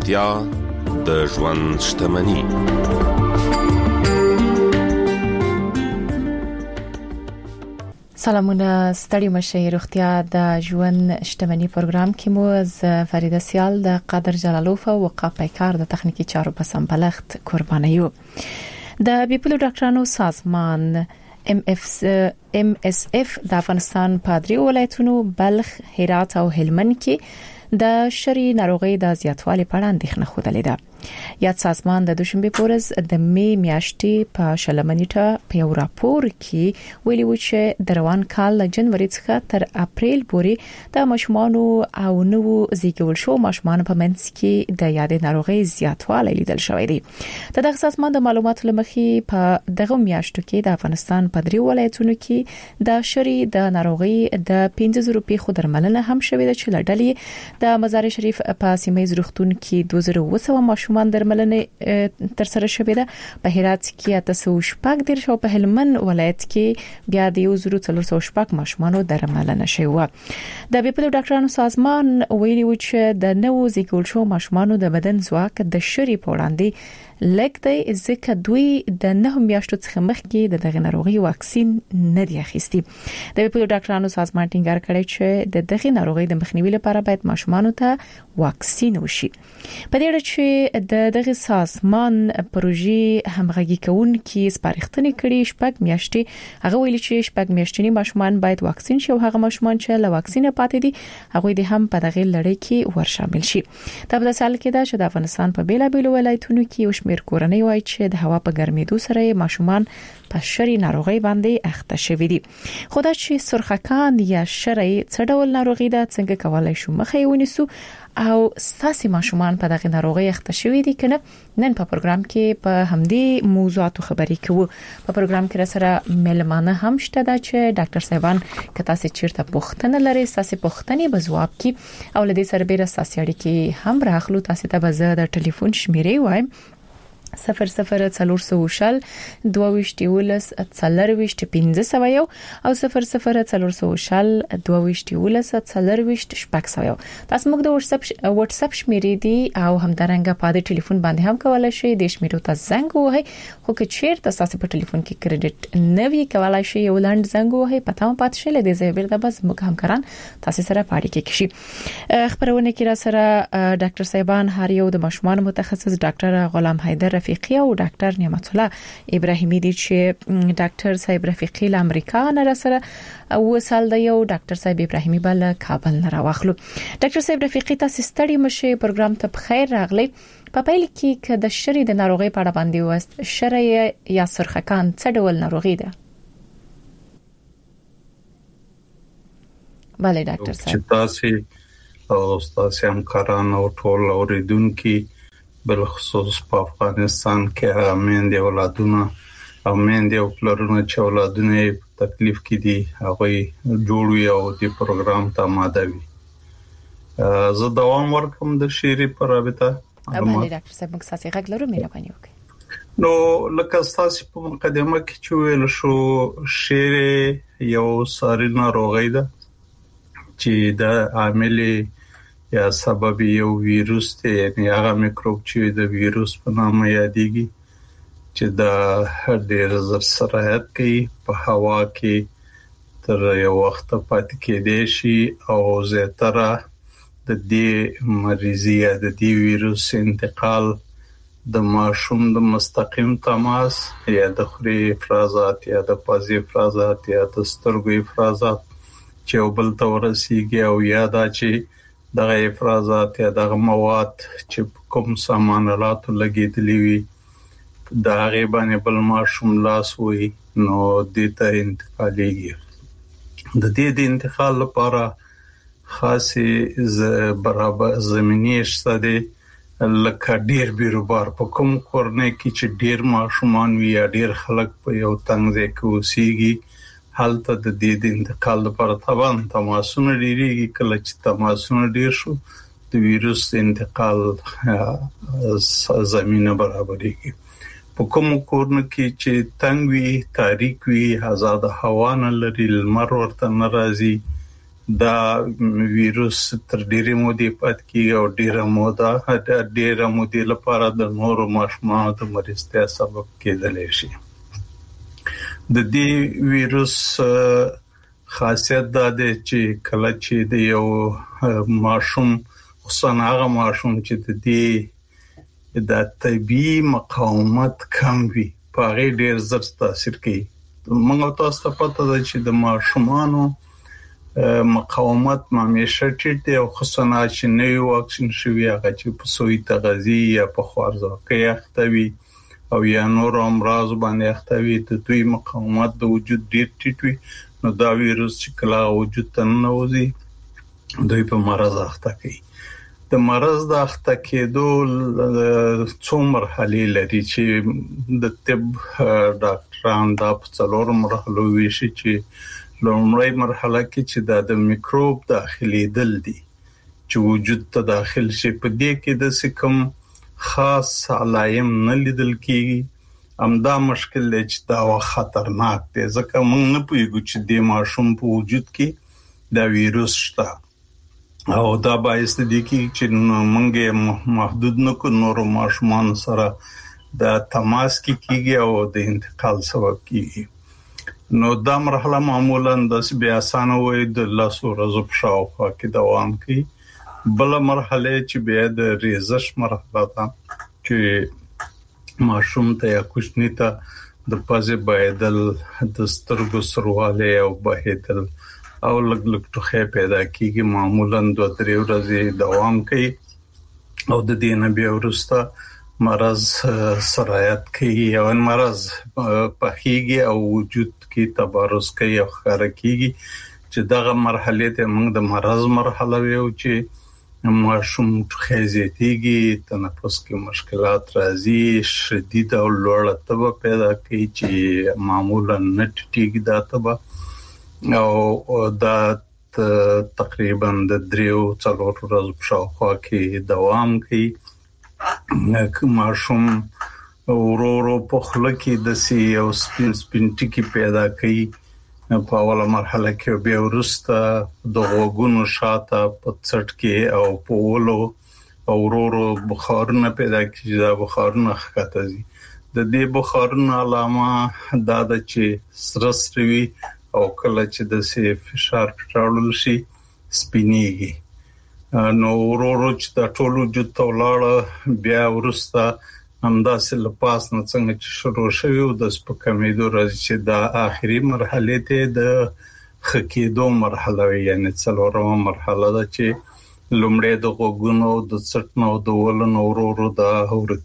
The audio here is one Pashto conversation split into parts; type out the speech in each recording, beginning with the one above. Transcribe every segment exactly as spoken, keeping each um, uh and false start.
روغتیا د ژوند شتمني. سلامونه، ستړي مشه. روغتیا د ژوند شتمني پروګرام کې مو از فریده سیال د قادر جلالوف او وقاف پیکار د تخنیکی چارو په سمبلغت قربانیو. د بیپلو ډاکټرانو سازمان ام اف ام اس اف د افغانستان په درې ولایتونو بلخ، هرات او هلمند کې د شری ناروغي د زیاتوالي په اړه اندېښنه خوده ده. یاد سازمان د دوشنبه پورز د می میاشتې په شلمنیټه په یو راپور کې ویلي و چې د روان کال له جنوري څخه تر اپریل پورې د ماشومانو او نوو زیږول شو ماشومان په منځ کې د یادې ناروغي زیاتوالی لیدل شوی دی. د دغه سازمان د معلوماتو لمخې په دغه میاشتو کې د افغانستان په درې ولایتونو کې د شری د ناروغي د پنځه زره پیښو درملنه هم شوې ده چې لړلې د مزار شریف په سیمه روغتون کې دوه زره اوه سوه ماشومان درملنه تر سره شوې ده. په هرات کې اته سوه شپږ دېرش او په هلمند ولایت کې بیا د یو زره څلور سوه شپږ ماشومانو درملنه شوې و. د بیپلو ډاکټرانو سازمان ویلي و چې د نوو زیږول شو ماشومانو د بدن ځواک د شری په وړاندې لږ دی، ځکه دوی د نه میاشتو څخه مخکې د دغه ناروغي واکسین نه دی اخیستی. د بیپلو ډاکټرانو سازمان ټینګار کړی چې د دغه ناروغي د مخنیوي لپاره باید ماشومانو ته واکسین وشي. په دې اړه چې د دغه سازمان پروژې همغږي کوونکي سپارښتنې کړي شپږ میاشتې، هغه ویلي چې شپږ میاشتنی ماشومان باید واکسین شي او هغه ماشومان چې له واکسین پاتې دي هغه د هم په دغه لړۍ کې ورشامل شي. دا په سال کې دا چې د افغانستان په بیلابیلو ولایتونو کې وشمیر کورنۍ وایي چې د هوا په ګرمېدو سره ماشومان په شری ناروغي باندې اخته شوي دي. خو دا چې سرخکان یا شری څه ډول ناروغي ده، څنګه کولای شو مخه یې ونیسو او ستاسو ماشومان په دغه ناروغي اخته شوي دي کنه، نن په پروګرام کې په همدې موضوعاتو خبرې کوو. په پروګرام کې سره ملمانه هم شته دا چې ډاکټر صاحبان کته سي چیرته پوښتنه لري، تاسو پوښتنې به جواب کی او لدې سره به تاسو اړیکې هم راخلو. تاسو ته به زه د ټلیفون شمیرې وایم صفر صفر څلور سوه شل دوه ویشت یولس څلور ویشت پنځه سوه یو او صفر صفر څلور سوه شل دوه ویشت یولس څلور ویشت شپږ سوه یو. تاسو موږ د واتس اپ واتس اپ شمیرې دي او همدارنګه په دې ټلیفون باندې هم کولای شئ د شمیرو ته زنګ ووهئ. خو که چیرته تاسو په ټلیفون کې کریډټ نه وی کولای شئ یو لاند زنګ ووهئ پته مو پات شئ لدې ځای بیرته بس موږ همکاران تاسو سره پاړی کې شي. خبرونه کې را سره ډاکټر صاحبان هر یو د ماشومان متخصص ډاکټر غلام حیدر رفیقی او ډاکټر نعمت الله ابراهیمی دي چې ډاکټر صاحب رفیقی له امریکا نه را سره او سال د یو ډاکټر صاحب ابراهیمی بل کابل نه راوخلو. ډاکټر صاحب رفیقی تاسو ستړي مشه، پروګرام ته بخیر راغلی. په پیل کې چې د شری د ناروغي په اړه باندې وست، شری یا سرخکان څه ډول ناروغي ده؟ بله ډاکټر صاحب. تاسو او تاسو همکاران او ټول اوریدونکو بل خصوص په افغانستان کې امین دی ولادونه او امین دی پلرونه چې ولادونه تکلیف کې دي هغه جوړوي او د پروګرام ته آماده وي. زه دوام ورکوم د شری پر رابطه. بله ډاکټر صاحب موږ تاسو غږ لرو، مهرباني وکړئ. نو لکه تاسو په مقدمه کې چې ویل شو، شری یو ساري ناروغي ده چې د عامل یا سبب یو ویروس دی، یعنی هغه میکروب چې د ویروس په نامه یادېږي چې د ډېر زر سرایت کوي په هوا کې تر یو وخت پاتې کېدې شي او زیاتره د دې مریضي یا د دې ویروس انتقال د ماشوم د مستقیم تماس یا د خوري افرازات یا د پازي افرازات یا د سترګو افرازات چې بل ته ورسیږي او یا دا چې دغه افرازات یا دغه مواد چې کوم سامانلات لګیدلی وي د هغه باندې بل ماشوم لاس وي نو د ته انتقالېږي. د دې د انتقال لپاره خاصه برابر زمینی شته دي، لکه ډیر بیروبار په کوم کورنۍ کې چې ډیر ماشومان وي یا ډیر خلک په یو تنګ ځای کې اوسېږي، حالت د دې د انتقال لپاره طبعا تماسونه ډیریږي. کله چې تماسونه ډیر شو د ویروس انتقال زمينه برابرېږي. په کوم کورن کې چې تنګ وي، تاریک وي، آزاد هوا نه لري، لمر ورته ناراضي، دا ویروس تر ډیرې مودې پات کیږي او ډیره موده ډیره مودې لپاره د نورو ماشومانو د مریضتیا سبب کېدلی شي. د دې ویروس خاصیت دا دی چې کله چې د یو ماشوم خصوصا هغه ماشوم چې د دې د طبي مقاومت کم وي په هغه ډیر زر تاثیر کوي. موږ تاسو ته پته ده چې د ماشومانو مقاومت همیشه ټیټ دی او خصوصا چې نوی واکسین شوی هغه چې په سوی تغذیه یا په خوارځواکۍ اخته وي او یا نور امراض باندې اخته وي د دوی مقاومت د وجود ډیر ټیټ وي نو دا ویروس چې کله وجود ته ننوځي دوی په مرض اخته کوي. د مرض د اخته کېدو څو مرحلې لري چې د طب ډاکټران دا په څلور مرحلو ویشي چې لومړی مرحله کې چې د میکروب داخلي دل دي چې وجود ته داخل شي په دې کې د کوم خاص علایم نه لیدل کیږي امدا مشکل دی چې دا خطرناک دی ځکه موږ نه پوهیږو چې د ماشوم په وجود کې دا ویروس شته او دا باعث دي چې موږ محدود نه کو نور ماشومان سره د تماس کې کیږي او د انتقال سبب کیږي. نو دا مرحله معمولا د بیا اسانه وي د لاسو ورځو په شاوخوا کې دوام کوي. بل مرحله چې بیا د ریزش مرحله ده چې ماشوم ته یا کوچنی ته د پزې بایدل د سترګو سرواله او بهیدل او لګ لګ ټوخه پیدا کیږي معمولا دوه درې ورځې دوام کوي او د دې نه بیا ورسته مرض سرایت کوي او مرض پخېږي او وجود کې تبارز کوي او ښکار کوي چې دغه مرحله ته موږ د مرض مرحله ویو چې ماشوم خېزيتيږي تنفس کې مشکلات راځي شدید او لوړ تبه پیدا کوي چې معمولا نټټیږي دا تبه او دا تقریبا د دریو څلور ورځې په شاوخوا کې دوام کوي. ماشوم ورورو په خله کې د سی او سپین سپین ټکی پیدا کوي په اوله مرحله کې بیا ورسته د غوګونو شاته په څټ کې او په ولو ورورو بخارونه پیدا کوي دا بخارونه ښکته دي. د دې بخارونه علامه دا د چې سرسروي او کله چې د سی فشار پټاړل شي سپینیږي نو ورورو چې د ټولو وجود ته ولاړ بیا ورسته همداسې لپاس نه څنګه چې شروع شوی او د سپکمېدو راځي چې د آخري مرحله ته د خکېدو مرحله وي یعنی څلورمه مرحله ده چې لومړی د غوګونو د څټنو د ولنو ورورو د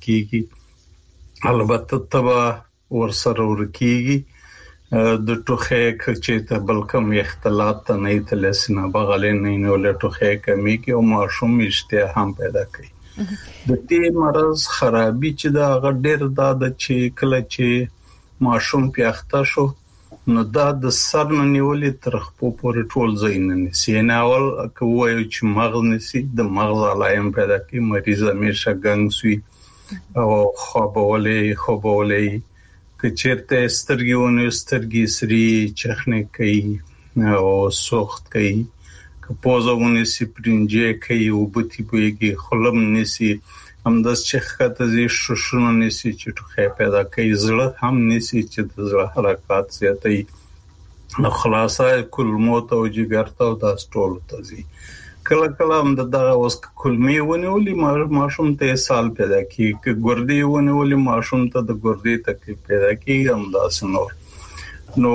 ورکیږي البته تبا ورسره ورکیږي د ټوخه چې ته بلکم اختلاط ته نه تلسنه بغلې نه نه له ټوخه کمی کې او ماشوم اشتها هم پیدا کوي. د دې مرز خرابي چې دا غډیر دا د چې کله چې ماشوم پیاخته شو نو دا د سر نه نیولې تر خپل پورې ټول ځای نه نسی نه اول کوی چې مغز نسی د مغز علایم پیدا کوي مریض همیشه ګنګ سوی او خوابولې خوابولې کچرته سترګونه سترګې سری چخنه کوي او سوخت کوي کپوزونه سی پرنجه کوي او بوتي بويږي خلم نسی همداس چې خاطر زی شوشونه نسی چې ټوخه پیدا کوي زړه هم نسی چې د زړه حرکات زیاتوي نو خلاصه کل موت او جګر ته او د سټول تزي کله کله هم دغه اوس کلمې ونیولې ماشوم ته سال پیدا کیږي ک ګردې ونیولې ماشوم ته د ګردې تکلیف پیدا کیږي هم داس نور نو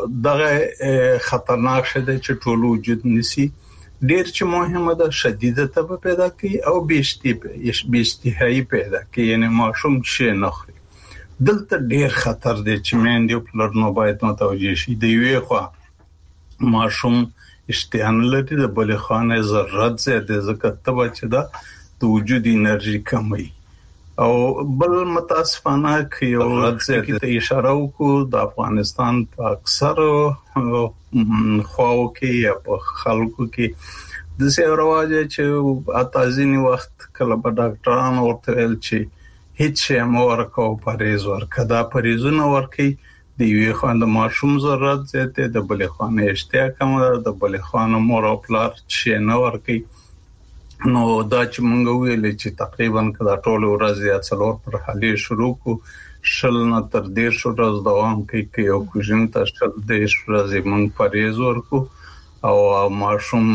دغه خطرناک شته چې ټول وجود نسی ډیر چې مهمه ده شدیده تبه پیدا کوي او بیشتي بیشتي پیدا کوي یعنی ماشوم شي نخري دلته ډیر خطر دی چې مېندې په نو باید متوجه شي دی وی خو ماشوم اشتیان لري د بلې خانه ذرات زیاده ځکه تبه چې دا د وجود انرژي کموي او بل متاسفانه کې یو ځکه ته اشاره وکړو د افغانستان په اکثر خواو کې یا په خلکو کې د څه رواج چې اتازینی وخت کله په ډاکټرانو ورته ویل چې هیڅ شی مو ورکو پریز ورکړه دا پریزونه ورکي د یوې خوا د ماشوم ضرورت زیاته د بلې خوا نه اشتیا کم د بلې خوا نه مور او پلار چې نه ورکي نو دا چې مونږ ویل چې تقریبا کدا ټول ورځ یا څلور پر حالې شروع کو شل نه تر ډیر شو ورځ دوام کوي کې یو کوژن ته شل د ورځې مونږ پریز ورکو او ماشوم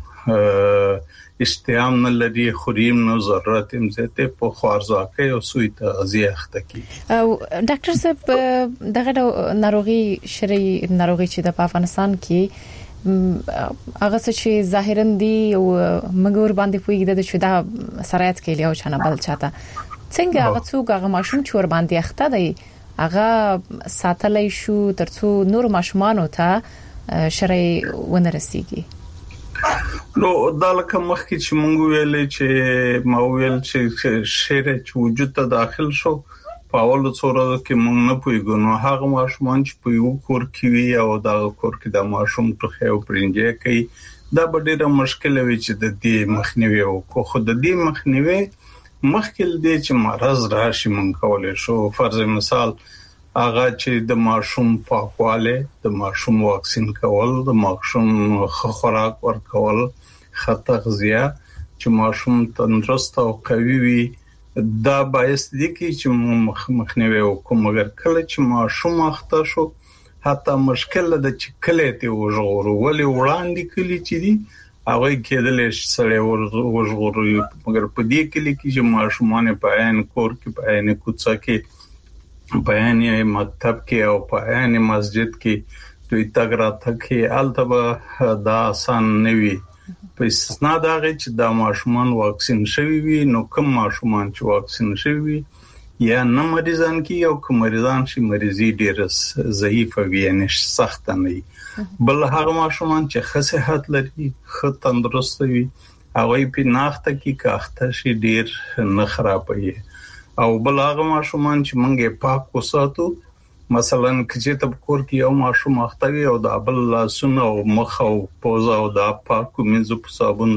استعام نه لري خوریم نو ضرورت هم زیاته په خوارزاکه او سوی تغذیه اخته کی او ډاکټر صاحب دغه ناروغي شری ناروغي چې د افغانستان کې هغه چې ظاهرا دی او مګور باندې پویګد د شودا سرایت کې له چانه بل چاته څنګه هغه څوک هغه ماشوم چې ور باندې اخته دی هغه ساتلای شو ترڅو نور ماشومان ته شری ونرسیږي نو دا لکه مخکې چې مونږ ویلې چې ما ویل چې شیر چې وجود ته داخل شو په اول څوره کې مونږ نه پویګو نو هغه ماشومان چې په یو کور کې وي او دا کور کې د ماشوم ټوخه او پرنجې کوي دا ډېره مشکله وي چې د دې مخنیوي او خو د دې مخنیوي مخکې دې چې مرز راشي مونږ کولای شو فرض مثال هغه چې د ماشوم پاکواله د ماشوم واکسین کول د ماشوم خوراک ورکول خطغذیه چې ماشوم تندرست او قوي وي دا باعث دي چې مخنیوي وکړو مګر کله چې ماشوم اخته شو حتی مشکل د چې کله ته وژغورو ولې وړاندې کلی چې دي هغه کېدل چې سره وژغورو مګر په دې کې چې ماشومان په عین کور کې په عین کوڅه کې په عین مکتب کې او په عین مسجد کې دوی تګرا تکي البته دا آسان نه وي په استثنا دا غي چې دا ماشومان واکسین شوي وي نو کوم ماشومان چې واکسین شوي وي یا نه مریضان کې او کوم مریضان چې مریضي ډېر ضعیف وي نه سخت نه بل هغه ماشومان چې ښه صحت لري ښه تندرست وي هغه په ناخته کې کاخته شي ډېر نه خرابوي او بل هغه ماشومان چې مونږه پاک وساتو مثلا کچې ته کور کې یو ماشوم اختوي او د بل لاسونه او مخ او پوزه او د پاکو منځو په صابون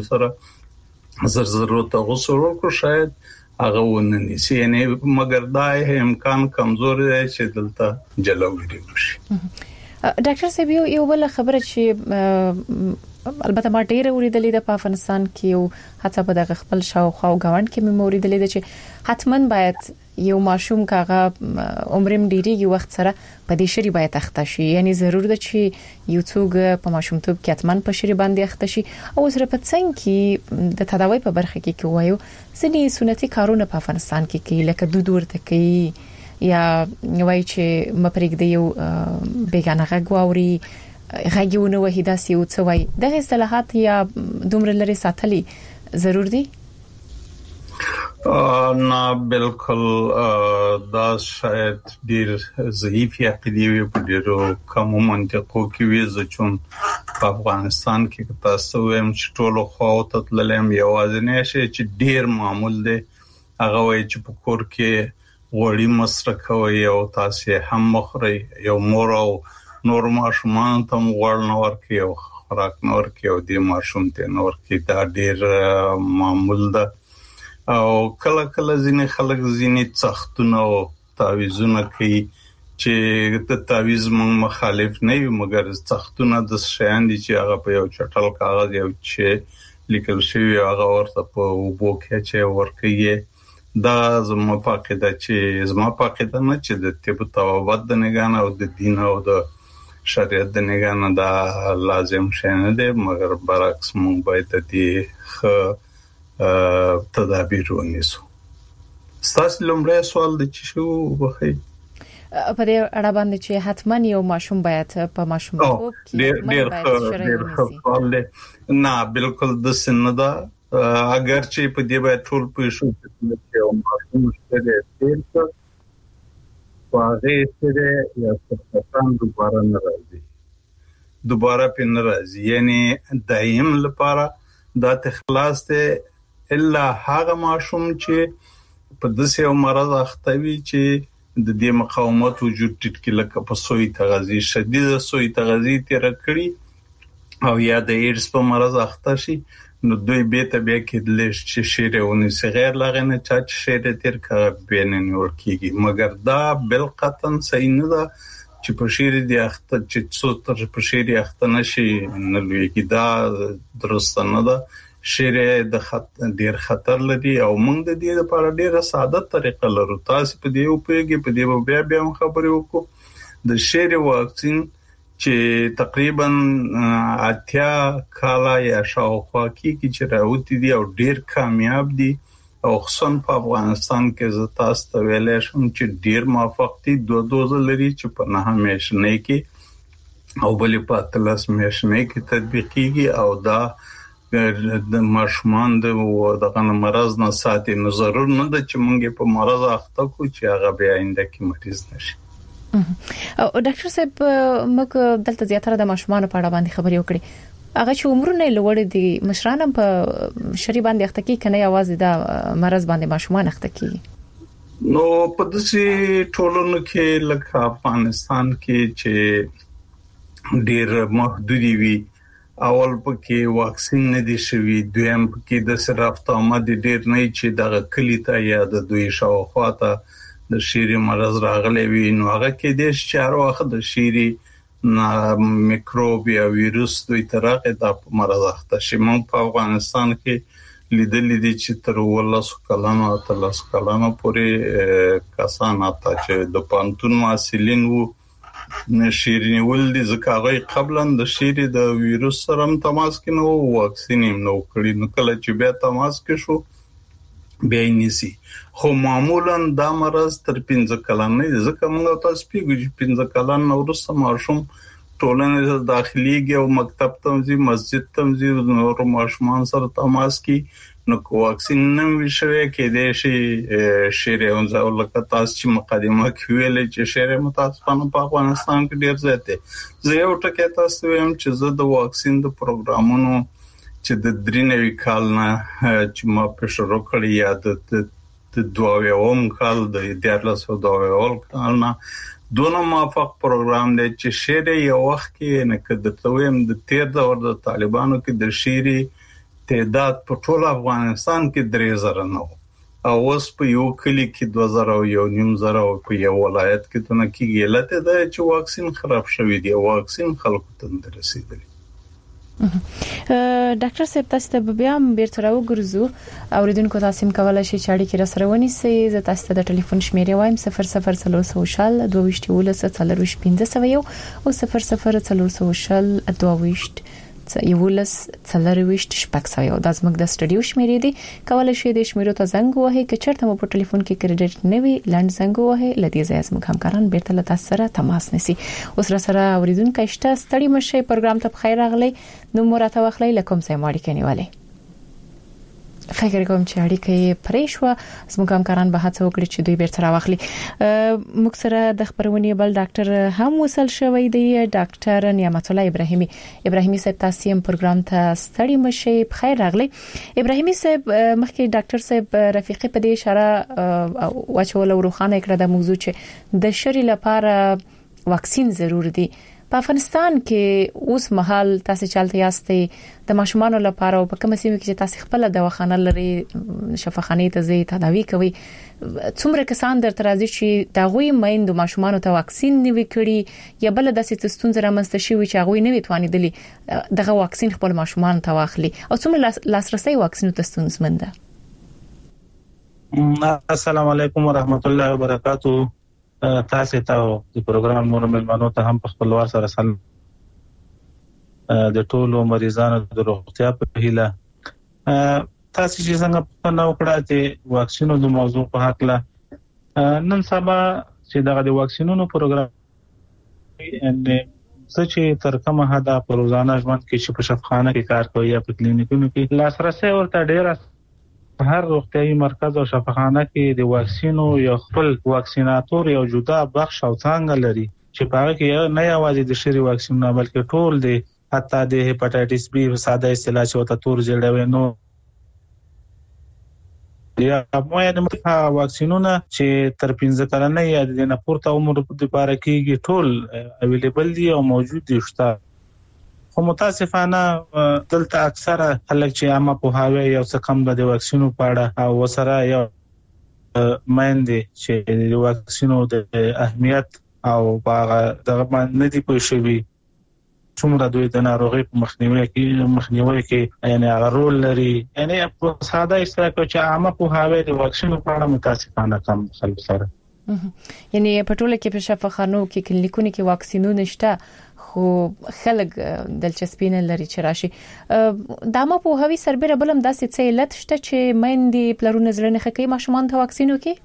سره زر ضرورت غسل وکړو شاید هغه وننسي یعنی مګر دا امکان کمزور دی چې دلته جلوګری وشي ډاکټر صاحب یو بل خبره چې البته ما ډیره اوریدلې ده په افغانستان کې او حتی په دغه خپل شاوخوا او غوند کې مې اوریدلې ده چې حتمن باید یو ماشوم کاغه عمرم ډیریږي وخت سره په دې شری باید اخته شي یعنی ضرور ده چې یو څوک په ماشومتوب کې حتمن په شری باندې اخته شي او سره په څنګه کې د تداوی په برخه کې کوایو ځینې سنتي کارونه په افغانستان کې کوي لکه دود ورته کوي یا وایي چې مپرېګ دی یو بیگانه غواوري غږیونه وحیدا سیو څه وای دغه اصطلاحات یا دومره لري ساتلي ضرور دي نه بالکل دا شاید ډیر ضعیف عقیدې وي په ډیرو کوم منطقو کې وي چې په افغانستان کې تاسو هم چې ټول خو ته تللم یوازې نشي چې ډیر معمول دي هغه وای چې په کور کې غوړی مصرف کوي او تاسو هم مخري یو مور او نور ماشومان ته غوړ نه ورکي او خوراک نه ورکي او د ماشوم ته نه ورکي دا ډیر معمول ده او کله کله ځینې خلک ځینې څختونه او تعویذونه کوي چې د تعویذ مخالف نه وي مګر څختونه د شیان دي چې هغه په یو چټل کاغذ یو چې لیکل شوی هغه ورته په وبو کې چې ورکي دا زما پاکه چې زما پاکه ده نه چې د طب توابط د نگان او د دین او د شریعت د نگان دا لازم شنه ده مګر برعکس مونږ باید دې خ تدابیر ونیسو تاسو لومړی سوال د چی شو وخی په دې اړه باندې چې حتمن یو ماشوم باید په ماشومتوب کې ډېر ډېر نه بالکل د سندا اگر چې په دې باید ټول په شو چې یو ماشوم شته ډېر واغې سره یا څه دوباره نه راځي دوباره په نه راځي یعنی دایم لپاره دا تخلاص ته الا هغه ماشوم چې په داسې یو مرض اختوي چې د دې مقاومت وجود ټیټ کې لکه په سوی تغذیه شدیده سوی تغذیه تیر کړی او یا د ایډز په مرض اخته شي نو دوی به ته به کې د لږ چې شیرونه صغیر لغنه چې شیر تیر کړه بینن ورکیږي مګر دا بل قطن صحیح نه ده چې په شیر دی اخته چې څو تر په شیر اخته نشي نه لوي کې دا درست نه ده شیر د خطر ډیر خطر لري او موږ د دې لپاره ډیره ساده طریقه لرو تاسو په دې او پیګي په دې بیا بیا خبرې وکړو د شیر واکسین چې تقریبا اتیا کاله یا شاوخوا کې چې راوتی دي او ډیر کامیاب دي او خصوصا په افغانستان کې زه تاسو ته ویلې شم چې ډیر موافق دي دوه دوز لري چې په نه همیشنه کې او بلې په تلس همیشنه کې تطبیقيږي او دا د ماشومان د دغه مرز نه ساتي نو ضرور نه ده چې موږ په مرز اخته کو چې هغه بیا آینده کې مریض نشي. او ډاکټر صاحب موږ دلته زیاتره د ماشومان په اړه باندې خبرې وکړې هغه چې عمرونه لوړ دي مشران په شری باندې اخته کې کنه आवाज د مرز باندې ماشومان اخته کې نو په دې ټولنو کې لکه افغانستان کې چې ډیر محدودي وي اول پکې واکسین نه دي شوی دویم پکې د صرف آمد ډیر نه چې د کلی ته یا د دوی شاوخواته د شری مرز راغلي وي نو هغه کې د شهر واخد د شری نا میکروب یا ویروس دوی ترغه د مرز اخته شي مون په افغانستان کې لیدل دي چې تر ولس کلانو تر لس کلانو پورې کسان اته چې د پانتون ماسلین وو نشيرني ولدي زکاغي قبلا د شيري د ویروس سره تماس کې نو واکسین نو کړی نو کله چې بیا تماس کې شو بیا نيسي خو معمولا دا مرز تر پنځه کلن نه ځکه موږ تاسو پیګو چې پنځه کلن نو ورسره ماشوم ټولنه داخليږي او مکتب تمزي مسجد تمزي نور ماشومان سره تماس کې نو واکسین نم وشوي کې د شي شری اونځه ولکه تاسو چې مقدمه کوي چې شری متاسفانه په افغانستان کې ډیر زیاته زه یو ټکی تاسو ویم چې زه د واکسین د پروګرامونو چې د درینوي کال نه چې ما په شروع کړی یا د د دواویم کال د دیارلس او دواویم کال نه دونه موافق پروګرام دی چې شری یو وخت کې نه کده تویم د تیر دور د طالبانو کې د شری تعداد په ټول افغانستان کې درې زره نو او اوس په یو کلی کې دوه زره او یو نیم زره او په یو ولایت کې تونه کې غلطه ده چې واکسین خراب شوی دی واکسین خلکو ته رسیدلی. ډاکټر صاحب تاسو ته بیا هم بیرته راوګرځو اوریدونکو تاسو کولای شئ چې اړیکه را سره ونیسئ زه تاسو ته د ټلیفون شمیرې وایم صفر صفر څلور سوشل دوه ولس څلور پنځه سوه یو او صفر صفر څلور سوشل دوه یولس څلرويشت شپږ سوه د زموږ د سټډیو شمیرې دي کولای شئ د شمیرو ته زنګ ووهئ که چېرته مو په ټلیفون کې کریډټ نه وي لاند زنګ ووهئ لدې ځای زموږ همکاران بیرته له تاسو سره تماس نیسي اوس را سره اوریدونکو شته ستړي مشه پروګرام ته بخیر راغلی نو مرته واخلئ لکم ځای ماړي کې نیولې فکر کوم چې اړیکې پرې شو زموږ همکاران به هڅه وکړي چې دوی بیرته راوخلي موږ سره د خبرونې بل ډاکټر هم وصل شوی دی ډاکټر نعمت الله ابراهیمي ابراهیمي صاحب تاسو هم پروګرام ته ستړي مشه بخیر راغلی ابراهیمي صاحب مخکې ډاکټر صاحب رفیقي په دې اشاره واچول وروخانه کړه د موضوع چې د شری لپاره واکسین ضرور دی په افغانستان کې اوس مهال تاسو چالتې یاستئ د ماشومانو لپاره او په کوم سیمه کې چې تاسو خپل دواخانه لري شفاخانه ته ځي تداوی کوي څومره کسان درته راځي چې داغوی میندو ماشومانو ته واکسین نیوي کړي یا بل داسې تستون زره منځته شي چې هغه نه وتوانیدلی دغه واکسین خپل ماشومان ته واخلي او څومره لاسرسي واکسین ته ستونزمنده. السلام علیکم ورحمت الله وبرکاتہ تاسو ته د پروګرام نور ملمنو ته هم په خپل وار سره سلام د ټولو مریضانو د روغتیا په هیله تاسو چې څنګه په نو کړه چې واکسینو د موضوع په حق لا نن سبا چې دغه د واکسینونو پروګرام ان چې تر کومه حدا په روزانه ژوند کې چې په شفاخانه کې کار کوي یا په کلینیکونو کې لاسرسي ورته ډیره هر روغتيایي مرکز او شفاخانه کې د واکسینو یو خپل واکسیناتور یو جدا بخش او څنګه لري چې په هغه کې نه یوازې د شری واکسین نه بلکې ټول د حتی د هپاتایټس بی ساده اصطلاح چې وته تور جوړوي نو یا موږ د مخه واکسینونه چې تر پنځه کلنه یا د نه پورته عمر لپاره کېږي ټول اویلیبل دي او موجود دي شته خو متاسفانه دلته اکثره خلک چې عامه په هاوی یو څه کم د واکسینو پاړه او وسره یو مایندې چې د واکسینو د اهمیت او هغه دغه باندې دي پوه شوي څومره دوی د ناروغي په مخنیوي کې مخنیوي کې یعنی هغه رول لري. یعنی په ساده اصطلاح کې چې عامه په هاوی د واکسین په اړه متاسفانه کم خلک سره یعنی په ټوله کې په شفاخانو کې کلینیکونو کې واکسینونه نشته خو خلک دلچسپي نه لري چې راشي. دا ما په هاوی سربېره بلم داسې څه علت شته چې مېندې پلرونه زړه نه خکې ماشومان ته واکسینو کې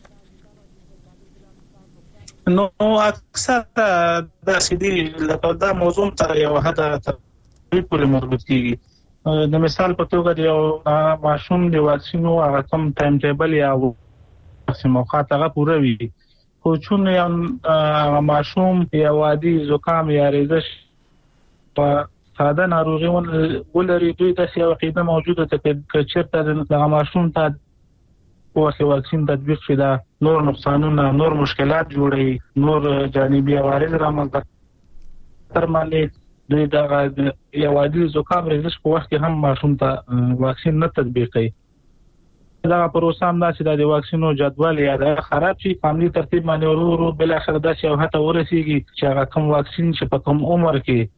نو اکثر د سیدی لکه دا موضوع تر یو حد ته پورې مربوط کیږي. د مثال په توګه یو ماشوم د واکسینو هغه کم ټایم ټیبل یا وخت موقعات هغه پوره وي خو چون یو ماشوم یا وادي زکام یا ریزش په ساده ناروغي ولري دوی د سیاو عقیده موجوده ده چې چیرته د ماشوم ته په واکسین تطبیق شي دا نور نقصانونه نور مشکلات جوړي نور جانبي عوارض رامنځته تر باندې دوی د یو عادي زکام ریزش په وخت کې هم ماشوم ته واکسین نه تطبیق کوي. دا پروسه هم دا چې د واکسینو جدول یا د خراب شي فاميلي ترتیب باندې ورو ورو بل اخر دا چې هته ورسیږي چې هغه کوم واکسین چې په کوم عمر کې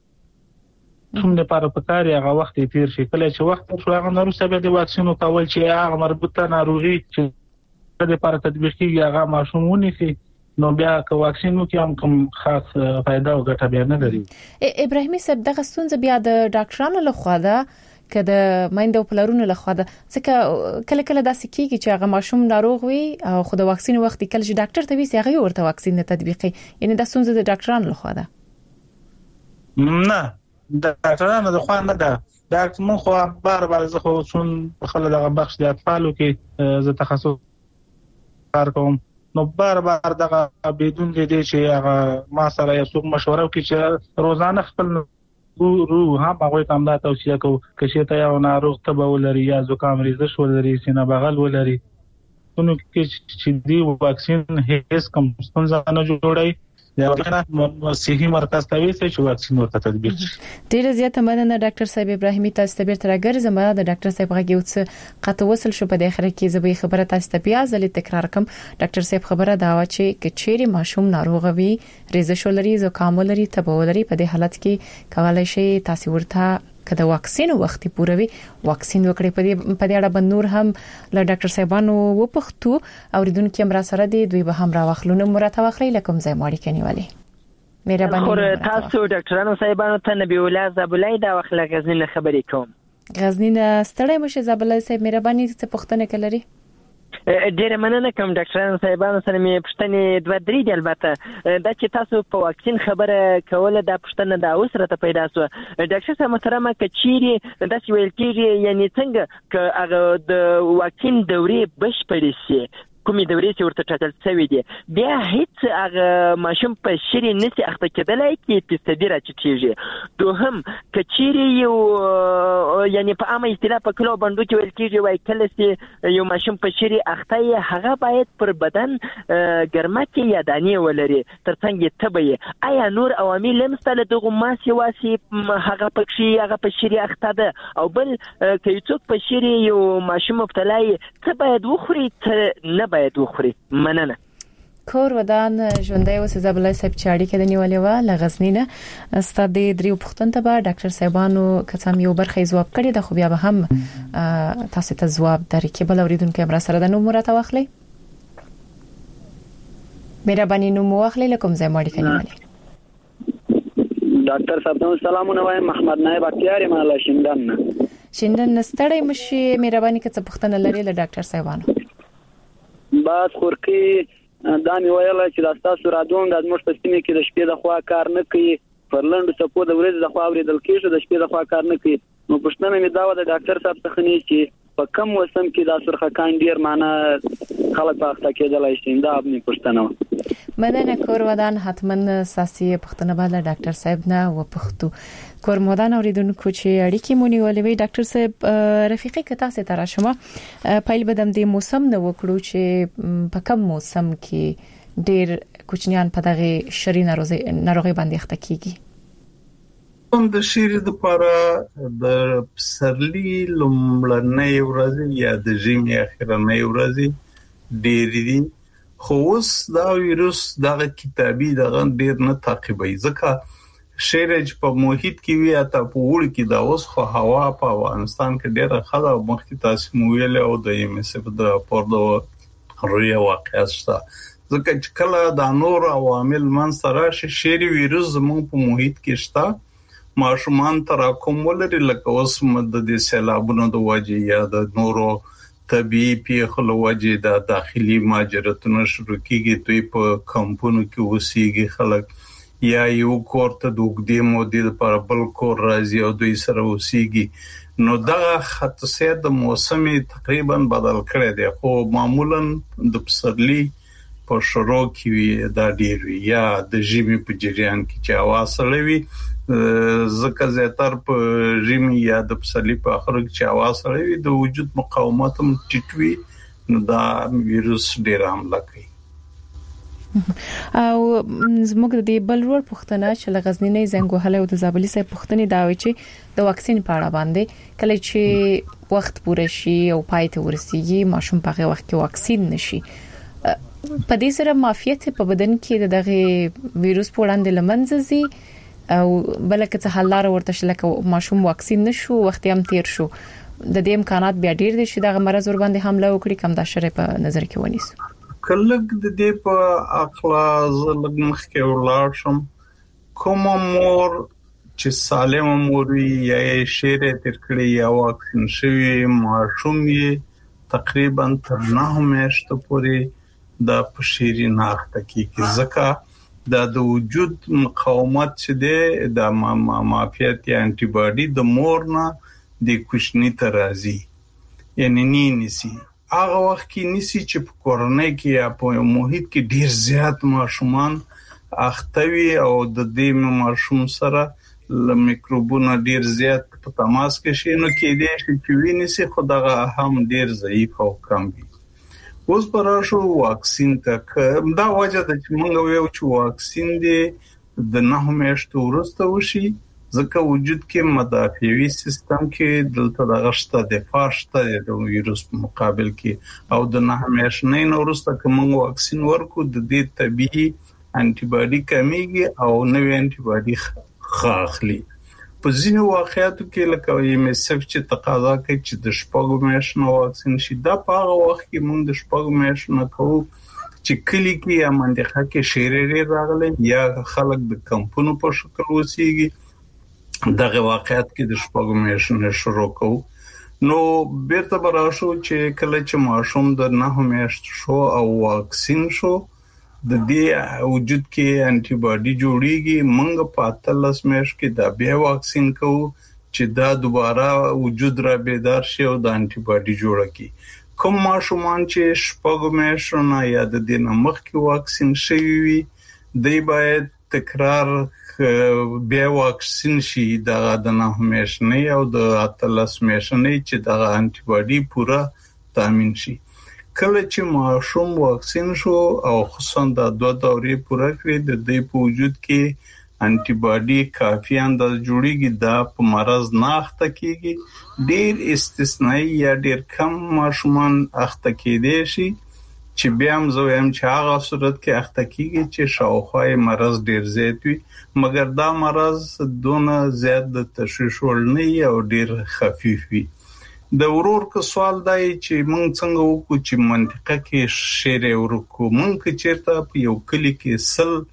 څومره لپاره پکاري هغه وخت تیر شي کله چې وخت شو هغه نورسته به د واکسینو کول چې هغه مربوطه ناروغي چې د لپاره تطبیق کیږي هغه ماشومونی سي نو بیا که واکسینو کې هم کوم خاص فائدہ او ګټه به نه لري. ابراهیمي صاحب دغه ستونزه بیا د ډاکټرانو لخوا ده کله مایندو پلرونو لخوا ده ځکه کله کله داسې کیږي چې هغه ماشوم ناروغ وي او خو د واکسین وخت کله چې ډاکټر ته ویسي هغه ورته واکسین نه تطبیقي یعنی د ستونزه د ډاکټرانو لخوا ده. نه د ډاکټرانو د خوا نه ده دا موږ خو بار بار زه خو څون خلک دغه بخش د اطفالو کې زه تخصص کار کوم نو بار بار دغه بدون دې چې هغه ما سره یو څوک مشوره کوي چې روزانه خپل رو هم هغه ته امدا توصیه کوي چې ته یو ناروغ تبه ولري یا زکام ریزش ولري سینه بغل ولري نو کې چې دی واکسین هیڅ کوم ستونزه نه جوړي یا ورنه صحي مرکز ته ویسي چې واکسین ورته تطبیق شي. ډیره زیاته مننه ډاکټر صاحب ابراهیمي تاسو ته بیرته راګرځم د ډاکټر صاحب غږی اوس قطه وصل شو په د اخر کې زبې خبره تاسو ته بیا ځلې تکرار کوم. ډاکټر صاحب خبره دا و چې کچېری ماشوم ناروغ وي ریزش ولري زکام ولري تبه ولري په دې حالت کې کولای شي تاسو ورته کله واکسین وختي پوروي واکسین وکړي په دې په دې اړه بنور هم له ډاکټر صاحبانو و پښتو اوریدونکو هم را سره دي دوی به هم را واخلونه مرته واخلي لکه زې ماړي کنيوالي مهرباني خو تاسو ډاکټرانو صاحبانو ته نبی الله زبلای دا وخت غزنین خبرې کوم غزنین ستړی مشه زبلای صاحب مهرباني څه پښتنه کلري ډیره مننه کوم ډاکټرانو صاحبانو سره مې پښتنې دوه درې دی البته دا چې تاسو په واکسین خبره کوله دا پښتنه دا اوس راته پیدا شو ډاکټر صاحب محترمه کچيري دا چې ویل کېږي یعنی څنګه ک هغه د واکسین دورې بشپړې شي کومې دورې چې ورته ټاکل شوی دی بیا هیڅ هغه ماشوم په شری نسی اخته کېدلای کې فیصدي راچتیږي دوهم کچيري یو یعنی په عامه اصطلاح په کلو باندې کې ویل کېږي وای کله چې یو ماشوم په شری اخته هغه باید پر بدن ګرمتي یا دانی ولري ترڅنګ تبې آیا نور عوامل لمستل دغه ماسي واسي هغه پکې هغه په شری اخته ده او بل کې څوک په شری یو ماشوم مبتلای څه باید وخوري نه باید وخوري مننه. کور ودان ژوندۍ اوس زبلای صاحب چاړي کې د نیولې و لغزنینه ستاد دریو پښتون ته به ډاکټر صاحبانو کڅم یو برخه جواب کړی د خو بیا به هم تاسو ته جواب درکې بل اوریدونکو هم را سره د نو مرته واخلي مهرباني نو مو واخلي لکم زې ماړي کنيوالي ډاکټر صاحب نو سلامونه وایم محمد نائب اختیار مالا شیندن شیندن ستړی مشي مهرباني کڅ پښتنه لري له ډاکټر صاحبانو باز خورکی دا می ویل چې د تاسو رادون د موږ په سیمه کې د شپې د خوا کار نه کوي پرلند سپو د ورځې د خوا اوریدل کېږي د شپې د خوا کار نه کوي نو پښتنه می دا و د ډاکټر صاحب څخه نه چې په کم موسم کې د سرخه کان ډیر معنا خلک په اخته کېدلای شي دا به پښتنه مننه کور ودان حتمن ساسي پښتنه بالا ډاکټر صاحب نه و پښتو کور مودان اوریدونکو چې اړیکې مونږ ولوي ډاکټر صاحب رفیقي کتا سي تر شمه پایل بدم د موسم نو وکړو چې په کم موسم کې ډیر کوچنیان په دغه شری ناروغي ناروغي باندې اخته کیږي هم د شری د لپاره د سرلی لومړنۍ ورځ یا د ژمي اخرنۍ ورځ ډېری دي خو اوس دا وایروس دغه کتابي دغه ډیر نه تعقیبوي ځکه شیرج په محیط کې وی اته په وړ کې دا اوس خو هوا په افغانستان کې ډیره خلا مخکې تاسو مو ویل او د ام اس اف د پوردو رویا واقعیت شته ځکه چې کله د نور عوامل من سره شيري وایروس زموږ په محیط کې شته ماشومان تراکم ولري لکه اوس مد د سیلابونو د وجې یا د نورو طبيعي پیښو وجې د داخلي ماجراتونو شروع کیږي دوی په کمپونو کې وسیږي خلک یا یو کورته د وګړي مودې لپاره بل کور راځي او دوی سره وسیږي نو دا خاصیت د موسمي تقریبا بدل کړی دی خو معمولا د پسرلي په شروع کې دا ډیر وي یا د ژمي په جریان کې چې هوا سړه وي زکه زیاتر په ژمي یا د پسرلي په اخر کې چې هوا سړه وي د وجود مقاومت هم ټیټ وي نو دا وایروس ډیر حمله کوي او زموږ د بل ور پښتنه چې لغزنی نه زنګ وهله او د زابلی سره پښتنې دا وی چې د واکسین په اړه باندې کله چې وخت پوره شي او پای ته ورسیږي ماشوم په هغه وخت کې واکسین نشي په دې سره معافیت په بدن کې دغه وایروس په وړاندې لمنځه زی او بلکې څه حل لار ورته شلکه ماشوم واکسین نشو وخت هم تیر شو د دې امکانات بیا ډیر دي چې دغه مرز ور باندې حمله وکړي کم دا شری په نظر کې ونیسو کله د دې په اخلاص لګمخ کې ولار شم کوم مور چې سالم مور یا شیره تر کړی یا واکسین شوی ماشوم یې تقریبا تر نه میاشتو پورې د پشيري ناخته کې ځکه د د وجود مقاومت چې دی د معافیت یا انټي باډي د مور نه د کوشنی ترازی یعنی نه نسی هغه وخت کې نسی چې په کورنۍ کې یا په محیط کې ډیر زیات ماشومان اختوي او د دې ماشوم سره ل میکروبونه ډیر زیات په تماس کې شي نو کې دې چې ویني خو دغه هم ډیر ضعیف او کم وي اوس پراشو واکسین تک دا وجه د چې موږ ویو چې واکسین دی د نه میاشتو وروسته وشي ځکه وجود کې مدافعي سیستم کې دلته دغه شته دفاع شته د وایروس په مقابل کې او د نه میاشتې نه وروسته کوم واکسین ورکو د دې طبيعي انټي باډي کمیږي او نوې انټي باډي خاخلي په ځینو واقعاتو کې لکه یم سف چې تقاضا کوي چې د شپږو میاشتو واکسین شي دا په هغه وخت کې موږ د شپږو میاشتو نه کوو چې کلی کې یا منډخه کې شیرې راغلي یا خلک د کمپونو په شکل وسیږي دغه واقعات کې د شپږو میاشتو نه شروع کوو نو بیرته براشو چې کله چې ماشوم د نه میاشتو شو او واکسین شو د دې وجود کې انټي باډي جوړیږي موږ په اتلس میاشت کې د بیا واکسین کوو چې دا دوباره وجود را بیدار شي او د انټي باډي جوړ کړي کوم ماشومان چې شپږ میاشتو نه یا د دې نه مخکې واکسین شوی وي دی باید تکرار بیا واکسین شي د نه میاشت نه او د اتلس میاشت نه چې د انټي باډي پورا تامین شي کله چې ماشوم واکسین شو او خصوصا د دوه دورې پوره کړې د دې په وجود کې انټي باډي کافي اندازه جوړیږي دا په مرز نه اخته کیږي ډیر استثنایی یا ډیر کم ماشومان اخته کېدي شي چې بیا هم زه هم چې هغه صورت کې اخته کیږي چې شاوخوای مرز ډیر زیات وي مګر دا مرز دونه زیات د تشویش وړ نه او ډیر خفیف وي د ورور کو سوال دی چې مونږ څنګه وکړو چې منطقه کې شیره ورکو مونږ چیرته په یو کلی کې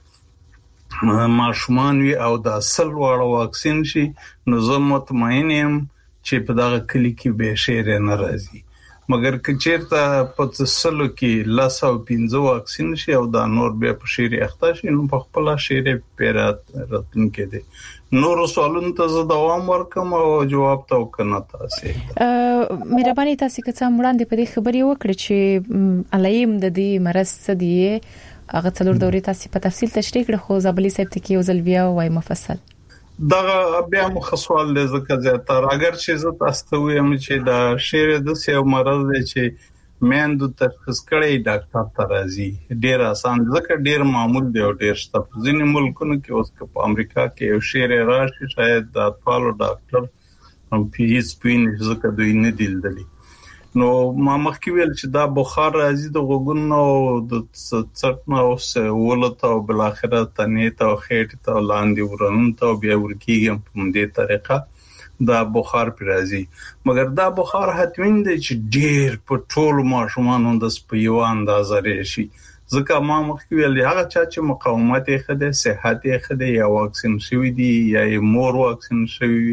سل ماشومان وي او د سل واړه واکسین شي نو زه مطمئن یم چې په دغه کلی کې به شیره نه راځي مګر که چیرته په سلو کې لاس او پنځه واکسین شي او د نور به په شیره اخته شي نو په خپل شیره پیرات راتون کې دي نور سوالونه ته زه دوام ورکم او جواب ته وکنه تاسو مهرباني تاسو که څه وړاندې په دې خبرې وکړه چې علیم د دې مرز څه دی هغه څلور دورې تاسو په تفصیل تشریح کړئ خو زابلی صاحب ته کې یو ځل بیا وای مفصل دا بیا مخصوص له ځکه زیاتره اگر چې زه تاسو ته وایم چې دا شیره د سیو مرز دی چې مېندو تشخیص کړي ډاکټر ته راځي ډیر آسان ځکه ډیر معمول دی او ډیر شته ځینې ملکونو کې اوس په امریکا کې یو شیره راشي شاید د اطفالو ډاکټر هم پیس پین ځکه دوی نه دیلدلي نو ما مخکې ویل چې دا بخار راځي د غوګونو د څټ نو ولته او بل اخره تنه ته خېټه ته لاندې ورن ته بیا ورکیږم په دې طریقه دا بخار پر راځي مګر دا بخار حتمین دی چې ډیر په ټول ماشومان د سپیو اندازه راشي ځکه ما مخکې ویل هغه چې مقاومت یې خده صحت یې خده یا واکسین شوی دی یا مور واکسین شوی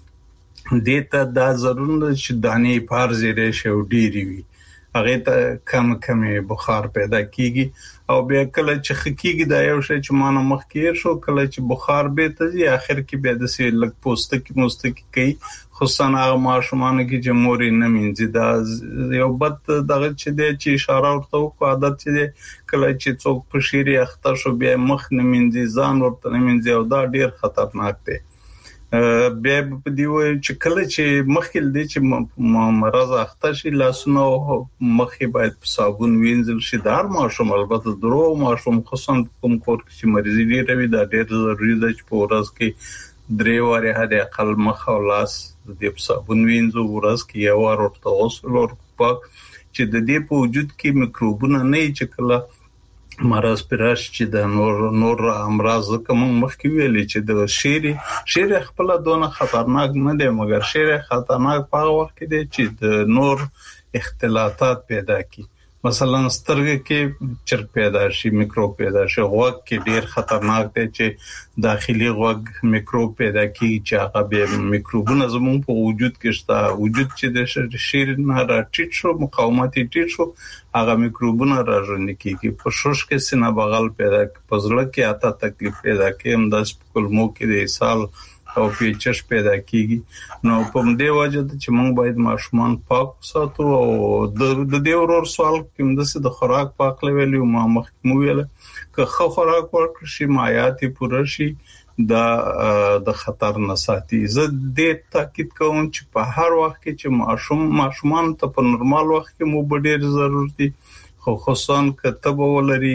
دیتا دا ضرور چې دانې پار زیره شو ډیری وي هغه ته کم کم بخار پیدا کیږي او بیا کله چې خکیږي دا یو شی چې مانه مخکې شو کله چې بخار به ته اخر کې بیا د سي لګ پوسټ کې مستکی کوي خصوصا هغه ماشومان کې چې موري نه مینځي دا یو بد دغه چې د چې اشاره ورته کو عادت چې کله چې څوک په شيري اخته شو بیا مخ نه مینځي ځان ورته نه مینځي او دا ډیر خطرناک دی بیا په دیو چې کله چې مخکې دې چې مرز اخته شي لاسونو مخې باید په صابون وینځل شي دار ماشوم البته درو ماشوم خصوصا کوم کور چې مریضي لري دا ډېر ضروري ده چې په ورځ کې درې واره هدا اقل مخ او لاس د صابون وینځو ورځ کې یو وار ورته غسل ورکړه چې د دې په وجود کې میکروبونه نه چې کله مرز پراش چې د نور نور امراض کوم مخکې ویلې چې د شيري شيري خپل دونه خطرناک نه دی مګر شيري خطرناک په وخت کې دی چې د نور اختلاطات پیدا کی مثلا سترګې کې چرګ پیدا شي میکروب پیدا شي غوږ کې ډیر خطرناک دی چې داخلي غوږ میکروب پیدا کیږي چې هغه به میکروبونه زموږ په وجود کې شته وجود چې د شیر نه راټیټ شو مقاومت ټیټ شو هغه میکروبونه راځي کیږي په شوش کې سینه بغل پیدا پزړه کې آتا تکلیف پیدا کوي هم د کلمو کې د سال او پیچش پیدا کیږي نو په دې وجه چې موږ باید ماشومان پاک ساتو او د دې ورور سوال کوم د خوراک پاک لوي ما مخکې ویل که خو خوراک ورکړي شي مایات پوره شي دا د خطر نه ساتي زه دې تاکید کوم چې په هر وخت کې چې ماشوم ماشومان ته په نورمال وخت کې مو ډېر ضرورت دي خو خصوصا کتب ولري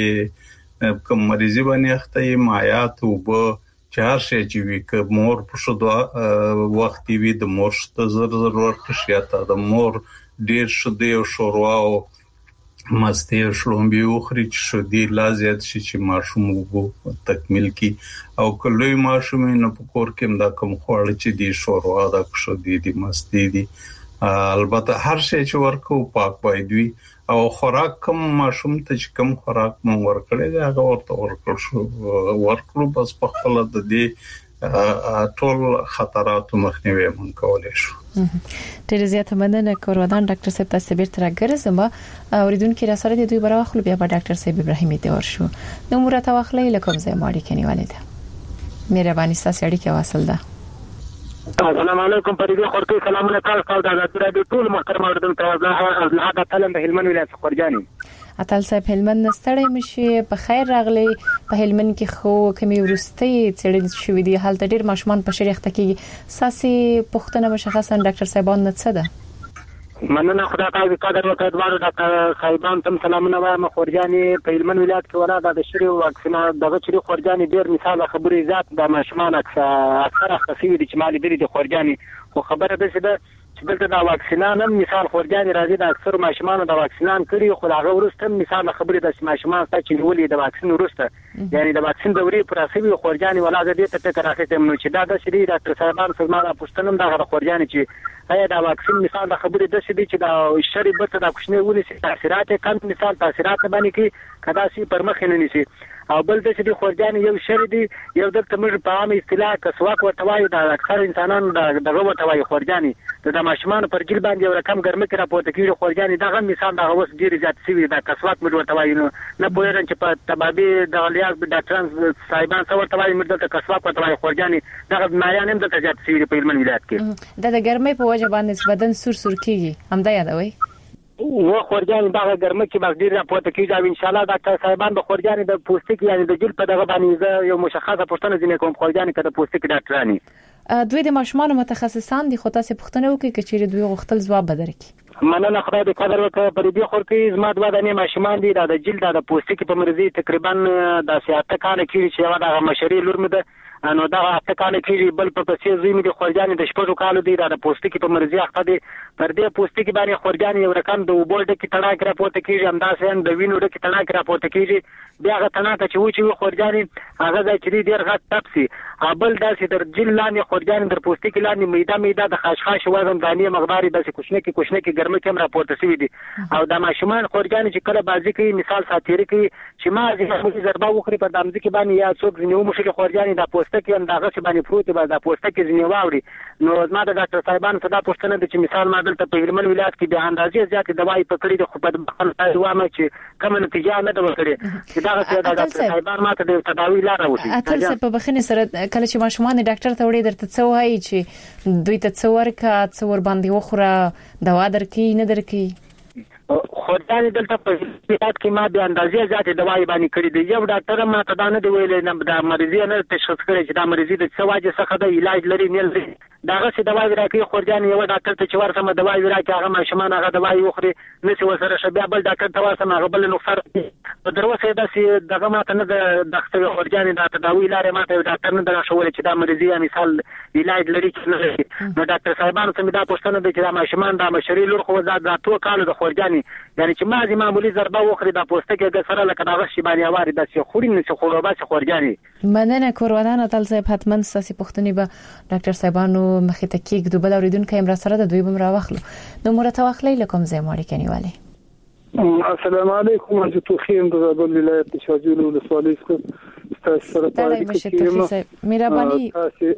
یا کوم مریضي باندې اخته مایات او به چار شي چې وی ک مور په شو د وخت وی د مور شته زر زر ورکړي شي ته د مور ډیر شو دی او شوروا او مستی شلومبي او خري شو دی لازم شي چې ماشوم وګو تکمیل کی او کله ماشوم نه په کور کې دا کوم خوړل چې دی شوروا دا شو دی دی مستی دی البته هر شي چې ورکو پاک باید وي او خوراک کوم ماشوم ته چې کوم خوراک مون ورکړي دا هغه ورته ورکړ شو ورکړو بس په خپل د دې ټول خطراتو مخنیوي مون کولای شو ډېر زیاته مننه کورودان ډاکټر صاحب تاسو بیرته راګرځم اوریدونکو را سره د دوی براخلو بیا په ډاکټر صاحب ابراهیمي دی ورشو نو مرته واخلې لکه زه ماړي کني والده مهرباني ستاسو اړیکه واصل ده السلام علیکم پریږه خورکې سلامونه تاسو ته د راډیو ټول محترم اوریدونکو ته از هغه تلم به هلمند ولایت خورجاني اتل صاحب هلمند ستړی مشي په خیر راغلی په هلمند کې خو کمی ورستي څېړل شوې دي حالت ډیر ماشومان په شریخته کې ساسي پښتنه مشخصا ډاکټر صاحبان نه څه ده مننه خدای تعالی قدر وکړ دوه ډاکټر صاحبان تم سلامونه وایم خورجاني په هلمند ولایت کې ولا د شری واکسینه دغه شری خورجاني ډیر مثال خبري ذات د ماشومان اکثر خصوصي دي چې مالي دي د خورجاني خو خبره ده چې چې بلته دا واکسینان هم مثال خورجاني راځي د اکثر ماشومان د واکسینان کړي خو هغه ورسته مثال خبري د ماشومان چې ولې د واکسین ورسته یعنی د واکسین دورې پر اساس خورجاني ولا د دې ته فکر راځي نو چې دا د شری ډاکټر صاحبان فرمایله پښتنم د خورجاني چې ایا دا واکسین مثال د خبرې د شې چې دا شری برته د کوښنه ولې سي تاثیرات کم مثال تاثیرات باندې کې کدا سي پر مخ نه نيسي او بل د چې خورجاني یو شری دی یو د تمر په عام اصطلاح کسواک ورتوای د اکثر انسانانو دغه ورتوای خورجاني د ماشومان پر جیل باندې یو رقم ګرمه کې راپورته کیږي خورجاني دغه مثال د اوس ډیر زیات سوي د کسواک مې ورتوای نه پوهیږم چې په تبابي د لیاق د ډاکټرانو صاحبان څو ورتوای مې د کسواک ورتوای خورجاني دغه بیماریان هم د زیات سوي په هلمند ولایت کې د ګرمۍ په وجه باندې بدن سور سور کیږي هم دا یادوي و خورجاني دغه ګرمه کې بغیر راپورته کیږي او ان شاء الله ډاکټر صاحبان د خورجاني د پوستکي یعنی د جلد په دغه باندې یو مشخصه پوښتنه ځینې کوم خورجاني کده پوستکي ډاکټرانی دوی د ماشومان متخصصان دي خو تاسو پوښتنه وکړئ چې چیرې دوی غوښتل ځواب بدرکړي مننه خدای دې قدر وکړي پر دې خور کې زما دوه دنه ماشومان دي د جلد د پوستکي په مرزي تقریبا د سیاته کال کې چې یو د مشري لور مده نو دا اته کال کې بل په پسې زمي د خورجانې د شپږو کالو دی د پوستکي په مرزي اخته دی پر دې پوستکي باندې خورجانې یو رقم د وبولډ کې تړاک را پورته کیږي همداسې د وینو د کې تړاک را پورته کیږي بیا هغه تنه ته چې و چې خورجانې هغه د چری ډیر غټ تپسي ابل داسې در جل لاندې خورجانې در پوستکي لاندې میده میده د خاشخاش وزن دانی مقدار داسې کوشنه کې کوشنه کې ګرمه کې را پورته شوی دي او د ماشومان خورجانې چې کله بازی کوي مثال ساتيري کوي چې ما ځکه ضربه وخوري په دامځ کې باندې یا څوک ځنیو مشکل خورجانې د پوستکي هم دغه څه باندې پروت به د پوستکي ځنیو واوري نو ما د ډاکټر صاحبانو صدا پوښتنه د چې مثال ما دلته په هلمند ولایت کې د اندازې زیاتې دوايي پکړې د خو په بخښنه وامه چې کوم نتیجه نه ده ورکړې چې دا څه د ډاکټر صاحبان ماته د تداوی لار وشي اته څه په بخښنه سره کله چې ماشومان ډاکټر ته وړي درته څه وایي چې دوی ته څه ورکا څه ور باندې وخوره دوا درکې نه درکې خورجانې دلته په هیات کې ما به اندازې ذاتي دوايي باندې کړې دي یو ډاکټر ما ته دا نه دی ویلې نه د مریضي نه تشخیص کړی چې دا مریضي د څه واجه څخه د علاج لري نه لري داغه څه دوايي راکې خورجانې یو ډاکټر ته چې ورسمه دوايي راکې هغه ماشومان هغه دوايي وخوري نو وسره شبیا بل ډاکټر ته ورسمه هغه بل نقصان په دروسه داسې دغه ماته نه د دغه خورجانې د تداوی لارې ماته ډاکټر نه درښول چې دا مریضي مثال علاج لري چې نه لري نو ډاکټر صاحبانو ته دا پوښتنه ده چې دا ماشومان د مشري لور خو زاد د تو کال د خورجانې یعنی چې ما دې معمولی ضربه وخوري د پوستکي د سره لکه دغه شی باندې واري د څه خوري نه څه خورو بس خورجانې مننه کورودان تل صاحب حتما ساسي پښتني به ډاکټر صاحبانو مخې ته کې دوبل اوریدونکو هم را سره د دوی بم را واخلو نو مرته واخلې لکم زه ماړي کنيواله السلام علیکم انت توخیم د زابل ولایت د شاجول ولسوالۍ څخه تاسو سره پاتې مهرباني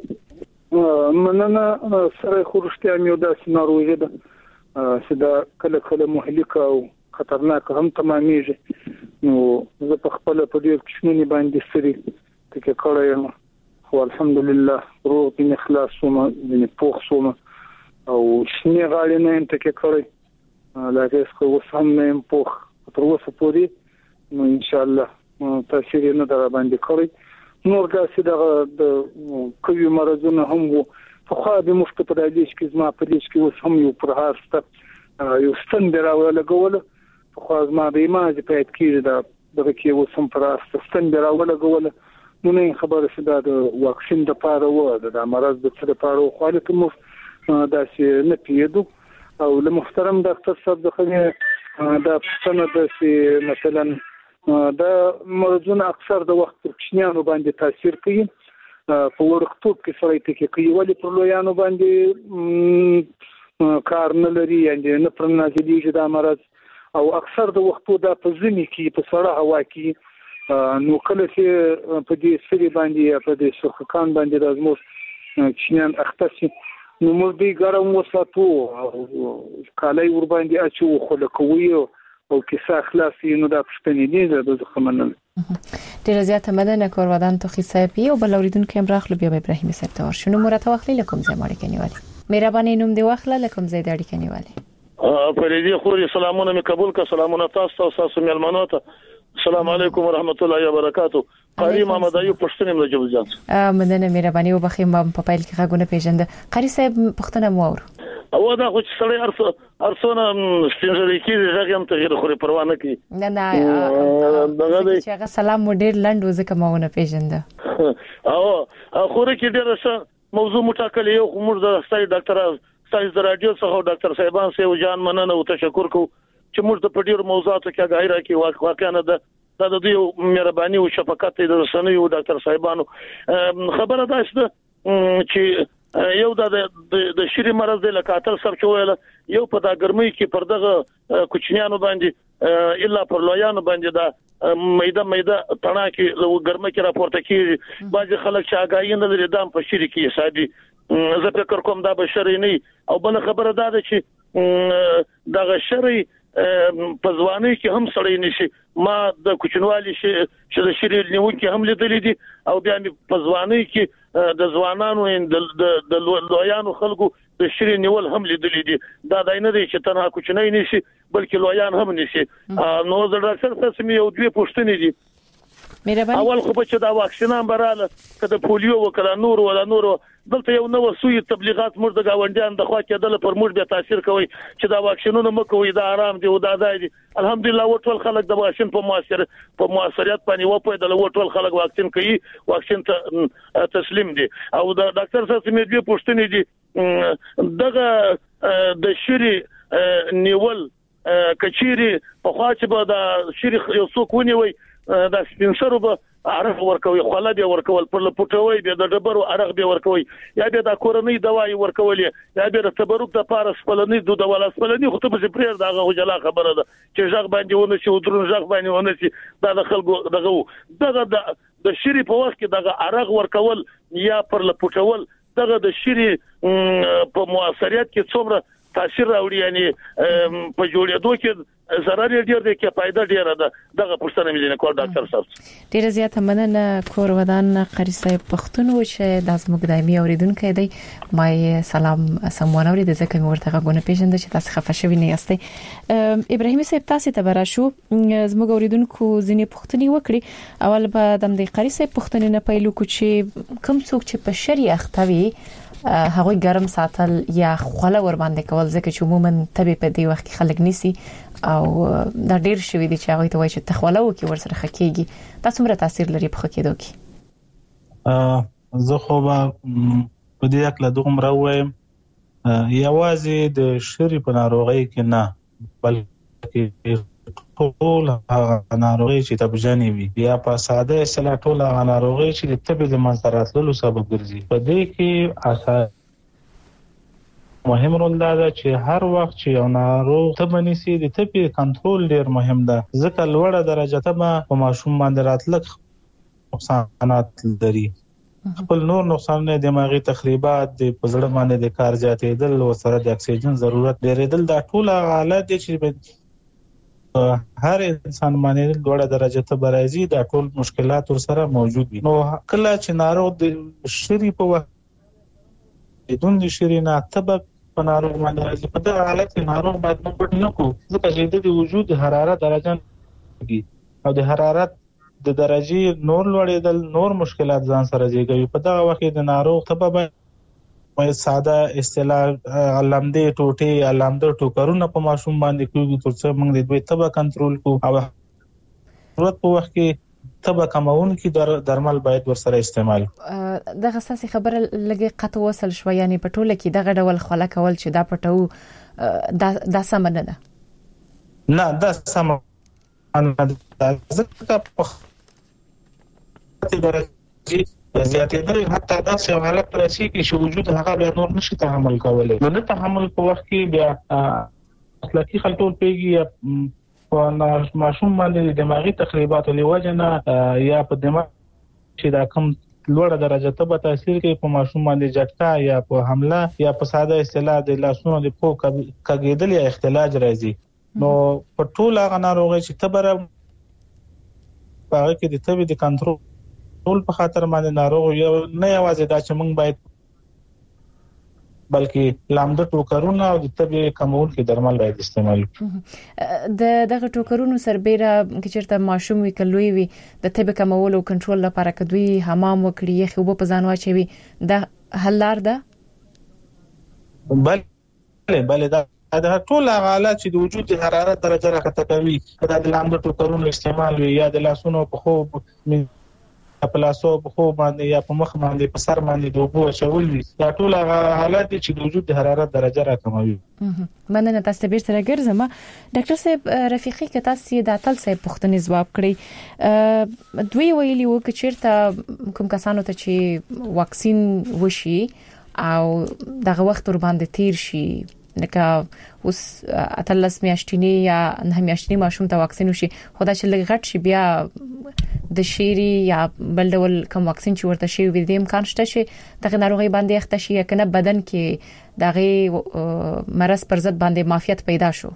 مننه سره خورشتیا مې د ناروغي ده چې دا کله کله مهلکه او خطرناک هم تمامېږي نو زه په خپل په دې کښنونی باندې سری ته کړم خو الحمدلله روح په اخلاص ومه د پوخ سومه او شنه غاړې نه ته کې کړی لکه څه وسم نه پوخ تر اوسه پورې نو ان شاء الله تاثیر نه در باندې کړی نور داسې د کوي مرزونه هم وو خو د مشکل په دې کې زما په دې کې اوس هم یو پرهارسته یو ستند راول غول خو زما د ایماج په اټ کې دا دغه کې اوس هم پرهارسته ستند راول غول نو نه خبره شته د واکسین د پاره و د مرز د څه لپاره خو له کوم داسې نه پیدو او له محترم ډاکټر صاحب دغه دا څنګه د مثلا دا مرزونه اکثر د وخت کوچنیانو باندې تاثیر کوي په ورختوب کې سره ته کې کوي ولې پر لویانو باندې کار نه لري یعنی نه پر نازلېږي دا مرض او اکثر د وختو دا په ځمې کې په سړه هوا کې نو کله چې په دې سری باندې په دې شخکان باندې د زموږ چینان اختصي نو موږ دې ګرم وساتو کالای ور باندې اچو خو له کوي او کیسه خلاصي نو دا پښتنې دي د ځخمنل ډیر زیاته مدنه کورودان تو خصایپی او بل اوریدونکو هم راخلو بیا ابراهیم صاحب ته ورشو نو مرته واخلې لکم زه ماړي کنيواله مهرباني نوم دی واخله لکم زه د اړیکې کنيواله فريدي خوري سلامونه مې قبول کا سلامونه تاسو او تاسو مېلمنو ته السلام علیکم ورحمت الله وبرکاتہ قاری محمد ایوب پښتون د جبل جان مدنه مهرباني او بخیم په پایل کې غوونه پیژنده قاری صاحب پښتنه مو اور او دا خو چې سړی ارسو ارسونه سپینځري کې ځکه هم ته غیر خوري پروا نه کوي نه نه دغه چې هغه سلام ډیر لنډ وځکه ماونه پیژنده او خوري کې ډیر څه موضوع مټاکل یو موږ د ستای ډاکټر ستای د رادیو څخه ډاکټر صاحبان سه جان مننه او تشکر کو چې موږ د پډیر موضوعاتو کې غایره کې واقعا نه ده د دې مهرباني او شفقت د رسنیو ډاکټر صاحبانو خبره ده چې یو د د شری مرز د لکاتل سب چويله یو په دا ګرمۍ کې پر دغه کوچنیانو باندې الا پر لویانو باندې دا میده میده تڼا کې ګرمۍ کې راپورته کیږي بعض خلک چې اگاهی نه لري دام په شری کې حسابي زه فکر کوم دا بشری نه او بل خبره ده چې دغه شری په ځواني کې هم سړی نشي ما د کوچنوالي شي چې د شری نیو کې هم لیدلې دي او بیا په ځواني کې د ځوانانو د د لویانو خلکو د شری نیول هم لیدلې دي دا داینه دي چې تنها کوچنی نشي بلکې لویان هم نشي نو د ډاکټر تاسو یو دوی پوښتنې دي اول خو چې دا واکسینان براله کده پولیو وکړه نور ولا نور دلته یو نو سوی تبلیغات موږ د گاونډیان د خوا کېدل پر موږ به تاثیر کوي چې دا واکسینونه مکوې دا آرام دی او دا دی. الحمدلله ټول خلک د واکسین په موثر په موثریت باندې وپوهېدل او ټول خلک واکسین کوي، واکسین ته تسلیم دي. او د ډاکټر صاحب مې دې پوښتنې دي دغه د شری نیول کچيري په خوا چې به د شری یو څوک ونیوي د سپینسرو به عرق ورکوي، خلا به ورکول، پر لپټوي به د ډبرو عرق به ورکوي، یا به د کورنۍ دوايي ورکول، یا به د تبرک د پارس پلنې د دواله پلنې خو ته به پرېر دغه وجلا خبره ده چې ژغ باندې ونه شي او درون ژغ باندې ونه شي دا د خلکو دغه دغه د شری په وخت کې دغه عرق ورکول یا پر لپټول دغه د شری په موثریت کې څومره تاثیر راوړي، یعنی په جوړېدو کې ضرر ډیر دی کې فائدہ ډیر ده. دغه پوښتنه مې نه کول ډاکټر صاحب. ډیر زیاته مننه کور ودان قاری صاحب پښتون و چې د زموږ دایمي اوریدونکو دی. ما سلام سمونه ورید ځکه مې ورته غوونه پیژند چې تاسو خفه شوی نه یاستئ. ابراهیم صاحب تاسو ته براشو زموږ اوریدونکو ځینې پښتني وکړي. اول به د دې قاری صاحب پښتنې نه پیلو کو چې کوم څوک چې په شری اختوي هغه ګرم ساتل یا خوله ور باندې کول ځکه چې عموما تبي په دې وخت کې خلک نيسي او دا ډیر شوی دی چې هغه ته وایي چې تخوله وکي ور سره خکېږي. تاسو مره تاثیر لري په خکېدو کې؟ ا زه خو به په دې اکل دوم راویم یوازې د شری په ناروغي کې نه بلکې ټول هغه ناروغي چې تبجنې وي یا په ساده اصطلاح ټول هغه ناروغي چې د تبې د منځراتلو سبب ګرځي. په دې کې اساس مهم رول دا ده چې هر وخت چې یو ناروغ تبه نیسي د تبې کنټرول ډیر مهم ده ځکه لوړه درجه تبه په ماشوم باندې راتلک نقصانات لري. خپل نور نقصانونه دماغي تخریبات د پزړه باندې د کار زیاتېدل او سره د اکسیجن ضرورت ډیرېدل دا ټول حالات دي چې هر انسان باندې لوړه درجه ته برازي دا ټول مشکلات ور سره موجود دي. نو کله چې ناروغ د شری په وخت دون د شری نه تبه په ناروغ باندې په دغه حالت کې ناروغ باید موږ نه کو ځکه چې د وجود حرارت درجه دي او د حرارت د درجه نور لوړېدل نور مشکلات ځان سره زیږوي. په دغه وخت د ناروغ تبه به ساده اصطلاح علامدې ټوټې علامده ټوکرونه په ماشوم باندې کوي ترڅو موږ د دوی تبه کنټرول کو او ضرورت په وخت کې تبه کمون کې درمل باید ورسره استعمال. دغه ساسي خبره لګي قطو وصل شو یعنی په ټوله کې دغه ډول خلا کول چې دا پټو دا د سم نه ده نه دا سم نه ده ځکه په درجه زیاتېدل حتی دا څه حالت راشي چې وجود هغه به نور نشي تحمل کولای. نو د تحمل په وخت کې بیا اخلاقی خلطول پیږي په ماشوم باندې دماغي تخریبات لوجنه یا په دماغ چې دا کم لوړه درجه ته تاثیر کوي په ماشوم باندې جټکا یا په حمله یا په ساده اصطلاح د لاسونو د پو کګیدل یا اختلاج راځي. نو په ټول هغه ناروغي چې تبره هغه کې د تبې د کنټرول ټول په خاطر باندې ناروغ یو نه یوازې دا چې موږ باید بلکې لامده ټوکرونه او د تبې کمول کې درمل باید استعمال کړو. د دغه ټوکرونو سربېره چې چېرته ماشوم وي کلوي وي د تبې کمول او کنټرول لپاره کدوې حمام وکړي خو په ځان واچوي دا حل لار ده؟ بله بله دا دا ټول حالات چې د وجود حرارت درجه راکته کوي دا د لامده ټوکرونو استعمال وي یا د لاسونو په خوب په لاسو په خو باندې یا په مخ باندې په سر باندې د اوبو چول وي دا ټول حالات چې د وجود حرارت درجه راکموي. مننه تاسو به سره ګرځم. ډاکټر صاحب رفیقي که تاسو د اتل صاحب پوښتنې ځواب کړی دوی ویلي وو چې چیرته کوم کسانو ته چې واکسین وشي او دغه وخت ور باندې تیر شي لکه اوس اتلس میاشتنی یا نه میاشتنی ماشوم ته واکسین وشي خدای چې لږ شي بیا د شيري یا بل ډول کوم واکسین چې ورته شي وي د امکان شته چې دغه ناروغي باندې اخته شي کنه بدن کې دغه مرض پر ضد باندې معافیت پیدا شو.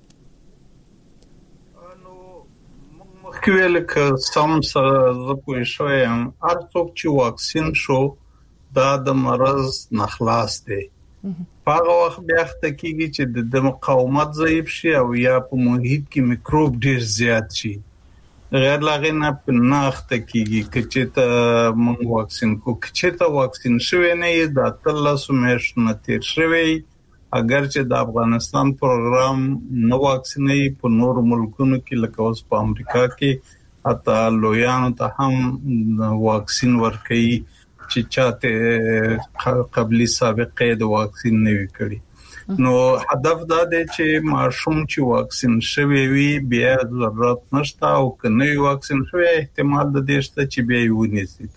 نو مخکې ویل ک سم سره پوه شوم هر څوک چې واکسین شو دا د مرض نخلاص دی. هغه وخت بیا ته کیږي چې د مقاومت ضعیف شي او یا په محیط کې میکروب ډیر زیات شي غیر لاغینه پناخته کیږي چې ته موږ واکسین کو چې ته واکسین شوی نه د تلاسو مېش نه تیر شوی اگر چې د افغانستان پروګرام نو واکسینې په نور ملکونو کې لکه اوس په امریکا کې اته لویانو ته هم واکسین ورکړي چې چاته قبلي سابقه د واکسین نه وکړي نو هدف دا دی چې ماشوم چې واکسین شوی وي بیا ضرورت نشته او کنه واکسین شوی احتمال د دې شته چې بیا یې ونیسي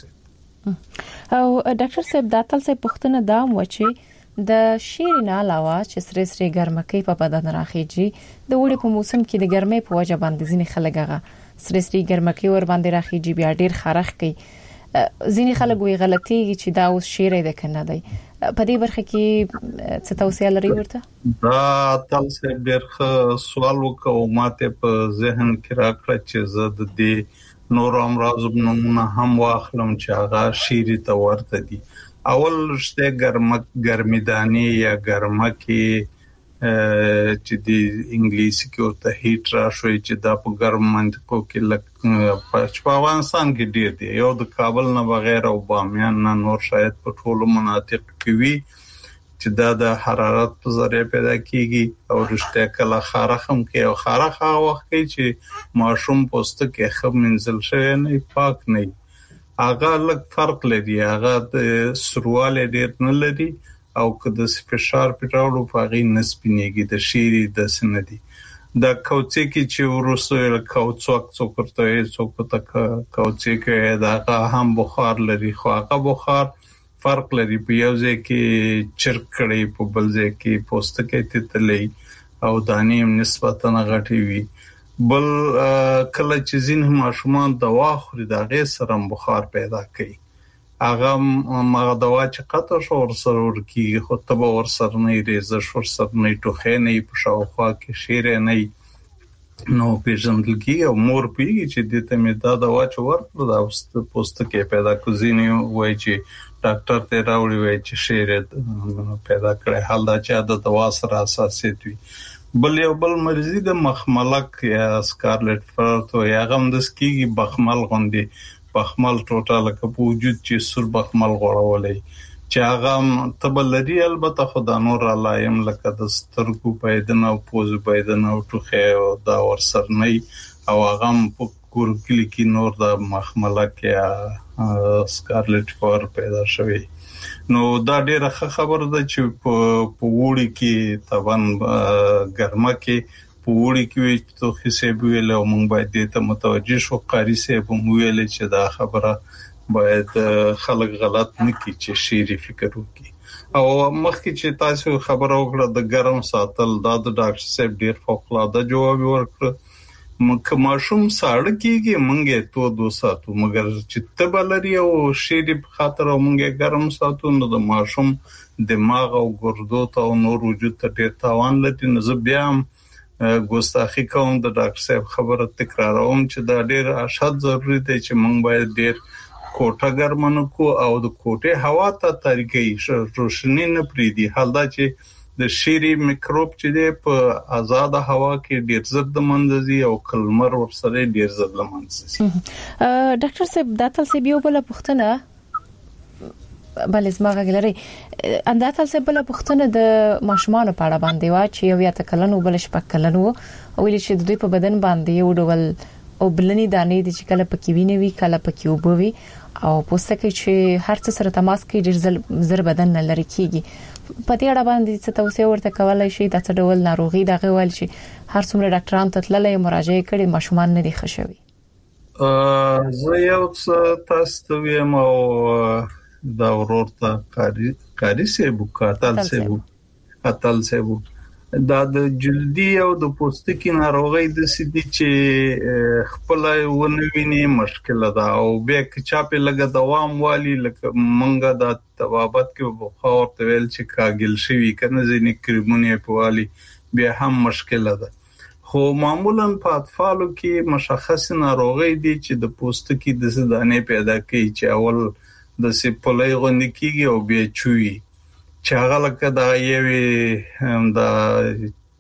توګه او ډاکټر صاحب دا تل څه پوښتنه دا و چې د شیرین علاوه چې سری سری ګرمکۍ په بدن راخیږي د وړي په موسم کې د ګرمۍ په وجه باندې ځینې خلک هغه سری سری ګرمکۍ ور باندې راخیږي بیا ډیر خارخ کوي ځینې خلک وی غلطي چې دا اوس شیرې ده کنه دی په دې برخه کې څه توصيه لري ورته دا تاسو ډېر سوال وکاو ماته په ذهن کې راکړه چې زه د دې نور امراض نمونه هم واخلم چې هغه شیری ته ورته دي اول شته ګرمک ګرمیدانی یا ګرمکي چې د انګلیسي کې ورته هیټ راشوي چې دا په ګرم منطقو کې لکه په افغانستان کې ډیر دی یو د کابل نه بغیر او بامیان نه نور شاید په ټولو مناطق کې وي چې دا د حرارت په ذریعہ پیدا کیږي او رشته کله خارخم کې او خارخه وخت کې چې ماشوم پوسټ کې خب منزل شوی نه پاک نه هغه لږ فرق لري هغه د سرواله ډیر نه لري او که د فشار پټاولو په نسبینېږي د شيري د سندي د کوڅې کې چې ورسره کوڅوک څوکرته څوکته کوڅې کې دا هم بخار لري خو هغه بخار فرق لري په یو ځای کې چرک کړي په بل ځای کې پوسټ کې تتلې او دانیم نسبتا غټي وي بل کله چې ځین ماشومان دوا خوري دا غي سره بخار پیدا کوي هغه مغه دوا چې قطع شو ورسره ورکی خو ته ورسره نه ریزه شو ورسره نه ټوخه نه په شاوخوا کې شیره نه نو پیژندل کی او مور پیږي چې د ته مې دا دوا چې ورته دا پوسټ کې پیدا کوزینی وای چې ډاکټر ته راوړي وای چې شیره پیدا کړي حال دا چې د دوا سره اساسیت وي بل یو بل مرزي د مخملک یا سکارلټ فرت او یا غم د سکیږي بخمل غوندي بخمل ټوټال کې په وجود چې سر بخمل غوړولې چې هغه تبلري البته خدا نور علایم لکه د سترګو پیدنه او پوز پیدنه او ټوخه او دا ورسر نه او هغه په کورکلی کې نور د مخملک یا سکارلټ فور پیدا شوی نو دا ډیره خبره ده چې په وړي کې طبعا ګرمه کې پوری کې تو حساب ویل او مونږ باید دې ته متوجه شو قاری صاحب مو ویل چې دا خبره باید خلک غلط نه کړي چې شيري فکر وکړي او مخکې چې تاسو خبره وکړه د ګرم ساتل دا د ډاکټر صاحب ډیر فوق العاده جواب ورکړ مکه ماشوم ساړه کېږي مونږه تو دو ساتو مګر چې تبلري او شيري په خاطر مونږه ګرم ساتو نو د ماشوم دماغ او ګردو ته نور وجود ته ډیر تاوان لري نو زه بیا ګوستاخی کوم د ډاکټر صاحب خبره تکراروم چې دا ډیر اشد ضروری دی چې موږ باید ډیر کوټه ګرمنو کو او د کوټه هوا ته طریقې روشنی نه پریدي حال دا چې د شيري میکروب چې دی په آزاد هوا کې ډیر زړه منځي او کلمر ورسره ډیر زړه منځي ډاکټر صاحب دا تل سی بیو بل پختنه بل زما غلري انداتل څه بل پختنه د ماشومان په اړه باندې وا چې یو یا تکلن وبل شپک کلن وو او ویل چې د دوی په بدن باندې یو ډول او بلنی دانې د چې کله پکې ویني وی کله پکې وبوي او پوسټه چې هر څه سره تماس کې ډیر زر بدن نه لري کیږي په دې اړه باندې څه توصيه ورته کولای شي د څه ډول ناروغي دغه ول شي هر څومره ډاکټران ته تللې مراجعه کړي ماشومان نه دي خښوي ا زه یو څه تاسو ویم او دا ورورته قاری قاری سیبو کاتل سیبو کاتل سیبو دا د جلدی او د پوستکي ناروغي د سدي چې خپل ونویني مشکله ده او به چا په لګه دوام والی لکه منګه د توابت کې بخار تویل چې کاګل شوی کنه ځینې کریمونه په والی به هم مشکله ده خو معمولا په اطفالو کې مشخص ناروغي دي چې د پوستکي د زدانې پیدا کوي چې اول د سپلای غوندي کیږي او بیا چوي چې هغه لکه دا یوي د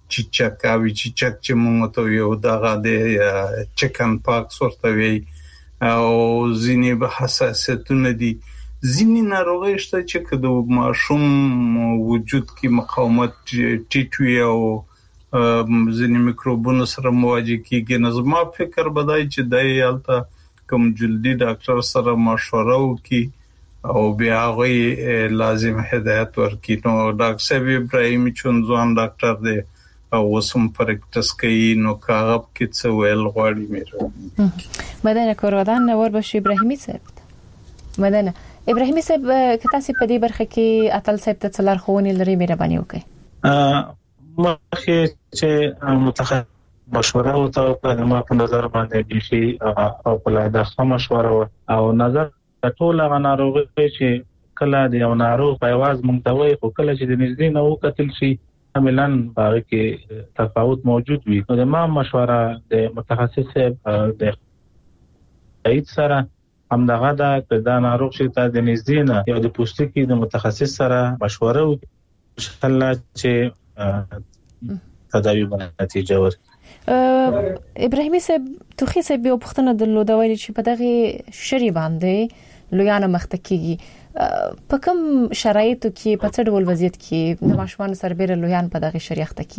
چیچک او چیچک چې موږ ته یو دغه د چکن پاکس ورته وی او ځینې به حساسیتونه دي ځینې ناروغۍ شته چې کله ماشوم وجود کې مقاومت ټیټ وي او ځینې میکروبونو سره مواجه کیږي نو زما فکر بدای چې د یالته کوم جلدی ډاکټر سره مشوره وکړي او بیا غوي لازم هدایت ورکړي نو ډاکټر صاحب ابراهیم چونځوان ډاکټر دی او وسم پریکټس کوي نو کاغه کې څه ویل غواړي مې مدنه کورودان ور بشي ابراهیمي صاحب مدنه ابراهیمي صاحب کته سي په دې برخه کې اتل صاحب ته څلار خونی لري مهرباني وکړئ مخه چې متخصص مشوره او ته ما په نظر باندې بيخي او په لاره د مشوره او نظر ټول غناروغي چې کله د یو ناروغ په आवाज منتوي خو کله چې د نږدې نو قتل شي عملاً باندې کې تفاوت موجود وي نو د ما مشوره د متخصص د ایت سره همدغه د د ناروغ چې ته د نږدې نه یو د پوستکي د متخصص سره مشوره وکړي ان شاء الله چې تداوی باندې نتیجه ورکړي ابراهیمي صاحب توخي صاحب یو پښتنه د لودوالي چې په دغه شری باندې لویانه مخته کیږي په کوم شرایطو کې په څه ډول وضعیت کې د ماشومان سربېره لویان په دغه شری اخته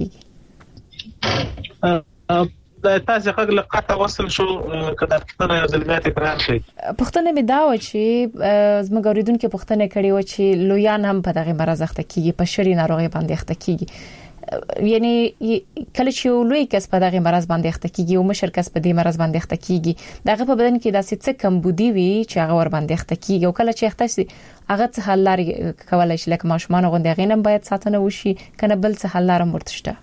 کیږي د تاسو خلک لقطه وصل شو کله پښتنه یو ځل تکرار شي پښتنه می دا و چې زموږ اوریدونکو پښتنه کړي و چې لویان هم په دغه مرز اخته کیږي په شری ناروغي باندې اخته کیږي یعنی کله چې لوی کس په دغه مرز باندې اخته کیږي او مشر کس په دې مرز باندې اخته کیږي دغه په بدن کې داسې څه کمبودي وي چې هغه ور باندې اخته کیږي او کله چې اخته شي هغه څه حل لري کولای شي لکه ماشومان غونډه غینم باید ساتنه وشي کنه بل څه حل لري مرتشته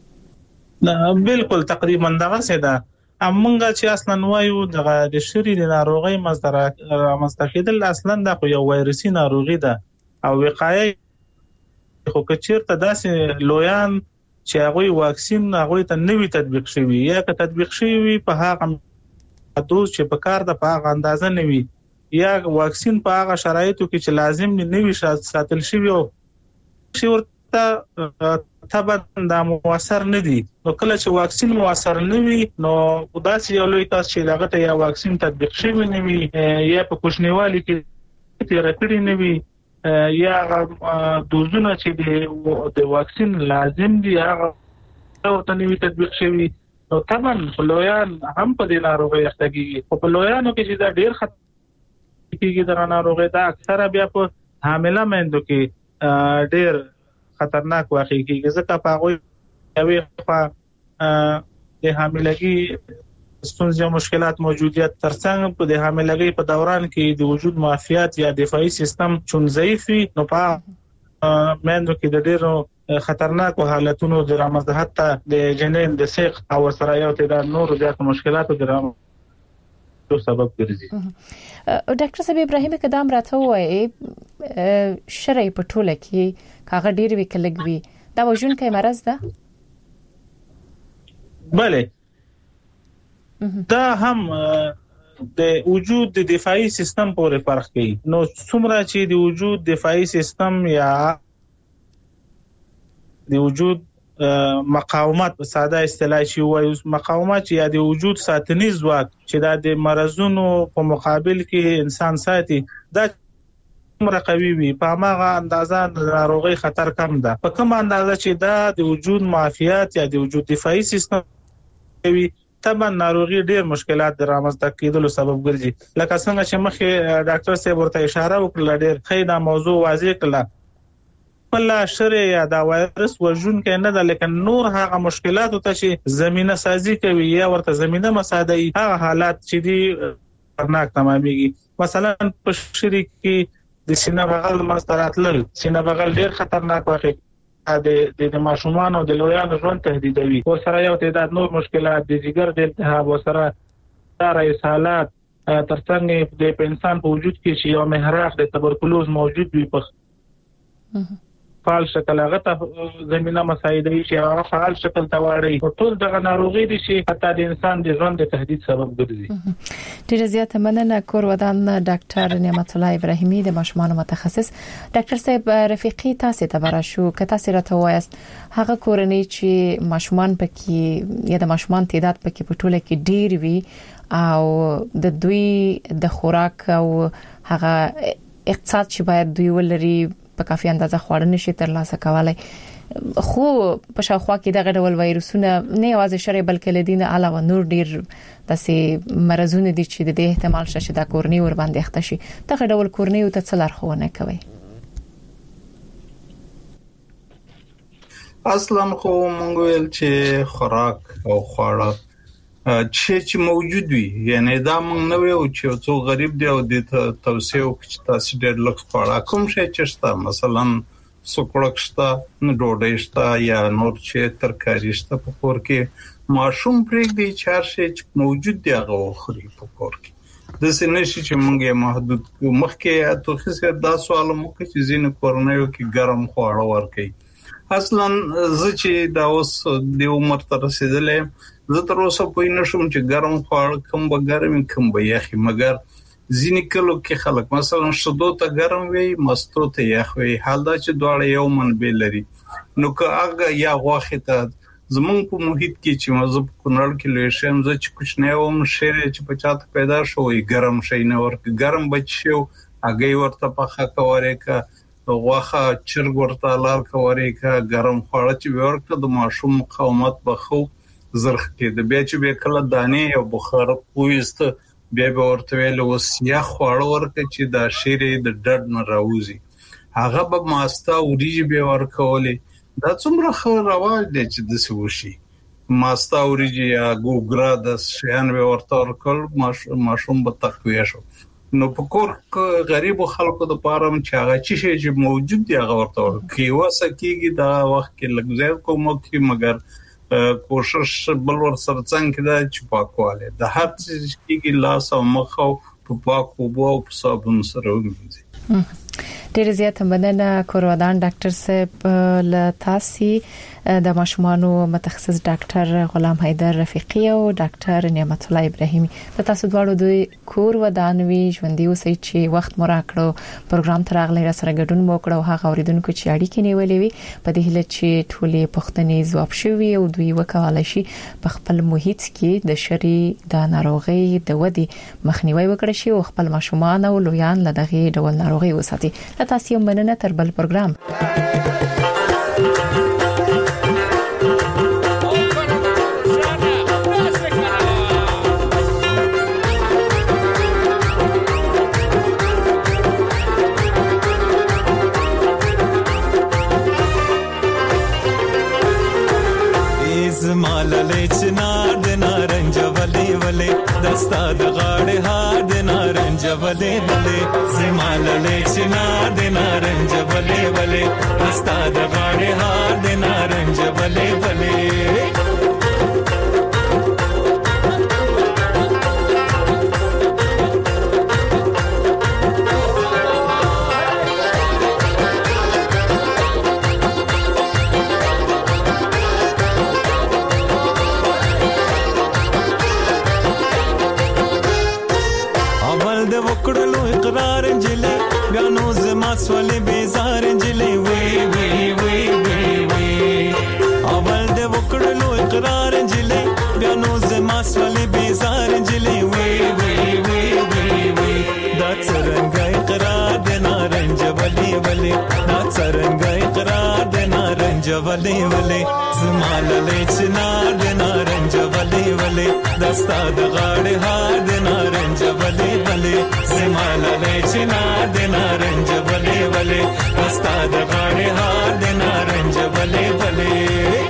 نه بالکل تقریبا دغه څه ده امونګه چې اصلا وایو دغه د شری د ناروغي مصدر مستقیدل اصلا د یو وایرسي ناروغي ده او وقایه خو کچیرته داسې لویان چې هغه واکسین هغه ته نوی تطبیق شوی یا که تطبیق شوی په هغه دوز چې په کار د په هغه اندازه نوی یا واکسین په هغه شرایطو کې چې لازم نوی ساتل شوی او چې ورته تبع د موثر نه دي نو کله چې واکسین موثر نه وي نو داسې یو لوی تاسو چې هغه ته یا واکسین تطبیق شوی نه وي یا په کوشنیوالي کې تیر کړی نه وي یا دوزونه چې د واکسین لازم دي هغه ته نوی تطبیق شوی نو طبعا لویان هم په دې ناروغي اخته کیږي او په لویانو کې چې دا ډیر خطر کیږي د ناروغي دا اکثره بیا په حامله مېندو کې ډیر خطرناک واقع کیږي ځکه په هغه یوې په د حاملګي ستونزې او مشکلات موجودیت ترڅنګ په د حاملګي په دوران کې د وجود معافیت یا دفاعي سیستم چون ضعیف وي نو په مېندو کې د ډیرو خطرناکو حالتونو د رامنځته حتی د جنین د سیق او سره یو تعداد نور زیات مشکلاتو د رامنځته سبب ګرځي ډاکټر صاحب ابراهیم کدام راته وایي شرعي په ټوله کې کاغه ډیر وکړلګوي دا وژن کې مرز ده bale دا هم د وجود د دفاعي سیستم پورې فرق کوي نو څومره چې د وجود دفاعي سیستم یا د وجود مقاومت په ساده اصطلاح شي وایي مقاومت یا د وجود ساتنیز ځواک چې د مرزونو په مقابل کې انسان ساتي دا څومره قوي وي په هغه اندازه د ناروغي خطر کم ده په کوم اندازه چې دا د وجود معافیت یا د وجود دفاعي سیستم کوي طبعا ناروغي ډېر مشکلات درامځته کېدلو سبب ګرځي لکه څنګه چې مخکې ډاکټر صاحب ورته اشاره وکړه ډېر ښه دا موضوع واضح کړه بل شر یا دا وایرس وژن کې نه ده لیکن نور هغه مشکلات ته چې زمينه سازي کوي یا ورته زمينه مساعدي هغه حالات چې دي خطرناک تمامېږي مثلا په شری کې د سینه بغل مستراتل سینه بغل ډېر خطرناک واقع د د ماشومان او د لویانو ژوند تهدیدوي او سره یو تعداد نور مشکلات د جګر د التهاب او سره سره اسهالات ترڅنګ د انسان په وجود کې چې یو محراق د تبرکلوز موجود وي په فعال شکل هغه ته زمينه مساعده شي هغه فعال شکل ته واړي ټول دغه ناروغي دي چې حتی د انسان د ژوند د تهدید سبب ګرځي. ډیره زیاته مننه. کور ودان ډاکټر نعمت الله ابراهیمي د ماشومان متخصص. ډاکټر صاحب رفیقي تاسو ته براشو که تاسو راته وایست هغه کورنۍ چې ماشومان پکې یا د ماشومان تعداد پکې په ټوله کې ډیر وي او د دوی د خوراک او هغه اقتصاد چې باید دوی ولري په کافي اندازه خواړه نشي ترلاسه کولای خو په شاوخوا کې دغه ډول وایروسونه نه یوازې شری بلکې لدینه علاوه نور ډیر داسې مرزونه دي چې د دې احتمال شته چې د کورنۍ ور باندې اخته شي. دغه ډول کورنۍ ته څه لارښوونه کوي؟ اصلا خو مونږ ویل چې خوراک او خواړه چې چې موجود وي یعنی دا مونږ نه ویو چې څو غریب دی او د توسيو چې تاسو ډېر لږ خواړه کوم شي چې شته مثلا سوکړک شته نو ډوډۍ شته یا نور چې ترکاری شته په کور کې ماشوم پرېږدي چې هر شي چې موجود دی هغه خوري په کور کې د سینې شي چې مونږ یې محدود مخکې توخي سره دا سوال مو کې چې زین کورنیو کې ګرم خواړه ورکړي. اصلا زه چې دا اوس د عمر تر رسیدلې زه تر اوسه پوه نه شوم چې ګرم خواړه کوم به ګرم کوم به یخي مګر ځینې کلو کې خلک مثلا شدو ته ګرم وي مستو ته یخ وي حال دا چې دواړه یو منبع لري نو که هغه یا غوښه ته زمونږ په محیط کې چې مزه په کونړ کې لوي شم زه چې کوچنی وم شعر چې په چاته پیدا شوی ګرم شي نه ورک ګرم بچو هغه ورته په خکه ورېکا غوښه چرګ ورته لار کوریکا ګرم خواړه چې ورته د ماشوم مقاومت بخو زرخ کې د بیا چې به کله دانې او بخار پويست بیا به ورته ویل وسیا خواړه ورته چې دا شیرې د ډډ نه راوځي هغه به ماستا اوریجی به ورکولې دا څومره خو رواج دی چې د سوشي ماستا اوریجی یا ګوګرا د شیان به ورته ورکول ماشوم به تقویه شو نو په کور غریب خلکو د پاره چې هغه چې موجود دی هغه ورته ورکي واسه کېږي دا وخت کې لګځه کوم کې مګر کوشش بل ور سره څنګه دا چې پاکواله د هر څه کې لاس او مخ او په پاکو بو او په صابون سره وګورئ. ډیر زیاته مننه کورودان ډاکټر صاحب له تاسو د ماشومانو متخصص ډاکټر غلام حیدر رفیقی او ډاکټر نعمت الله ابراهیمي تاسو دواړو د کورودان وی ژوندۍ اوسئ چې وخت مو راکړو پروګرام تر اغلی را سره ګډون مو کړو هغه اوریدونکو چې اړیکې نیولې وي په دې هله چې ټولې پښتنې ځواب شوي او دوی وکولای شي په خپل محیط کې د شری د ناروغي د ودی مخنیوي وکړي شي او خپل ماشومان او لویان له دغه ډول ناروغي وساتي. تاسو مننه تر بل پروګرام. مالله چنار د نارنج ولې ولې دستا د غاړې هار د نارنج ولې ولې زمالله چنار د نارنج ولې ولې دستا د غاړې هار د نارنج ولې ولې سولې بیزار انجلې وی وی وی وی وی اول د وکړلو اقرار انجلې بیا نو زما سولې بیزار انجلې وی وی وی وی وی دا څنګه اقرار د نارنج ولې ولې دا څنګه اقرار د نارنج ولې ولې زمالله چنار د نارنج ولې ولې دستا د غاړې هار د نارنج ولې ولې زمالله چنار د نارنج ولې ولې دستا د غاړې هار د نارنج ولې ولې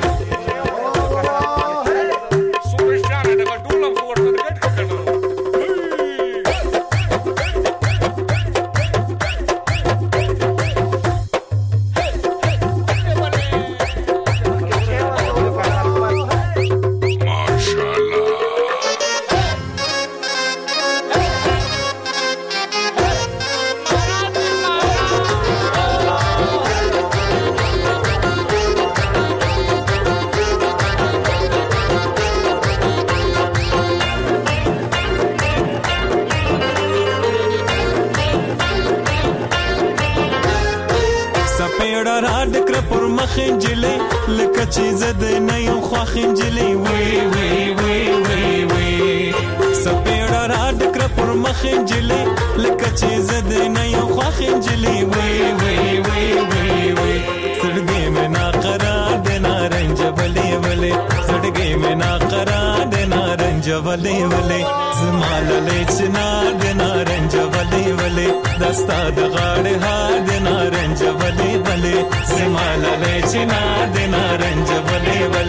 پر مخ جلې لکه چې زده نه یو خواخ جلې وي وي وي وي وي سپېړه را ډکره پر مخ جلې لکه چې زده نه یو خواخ جلې وي وي وي وي وي سړګې مې نا قرار د نارنج ولې ولې سړګې مې نا قرار د نارنج ولې ولې زماللې چنا د نارنج ولې ولې دستا د غاړې هار د نارنج ولې ولې زماللې چنا د نارنج ولې ولې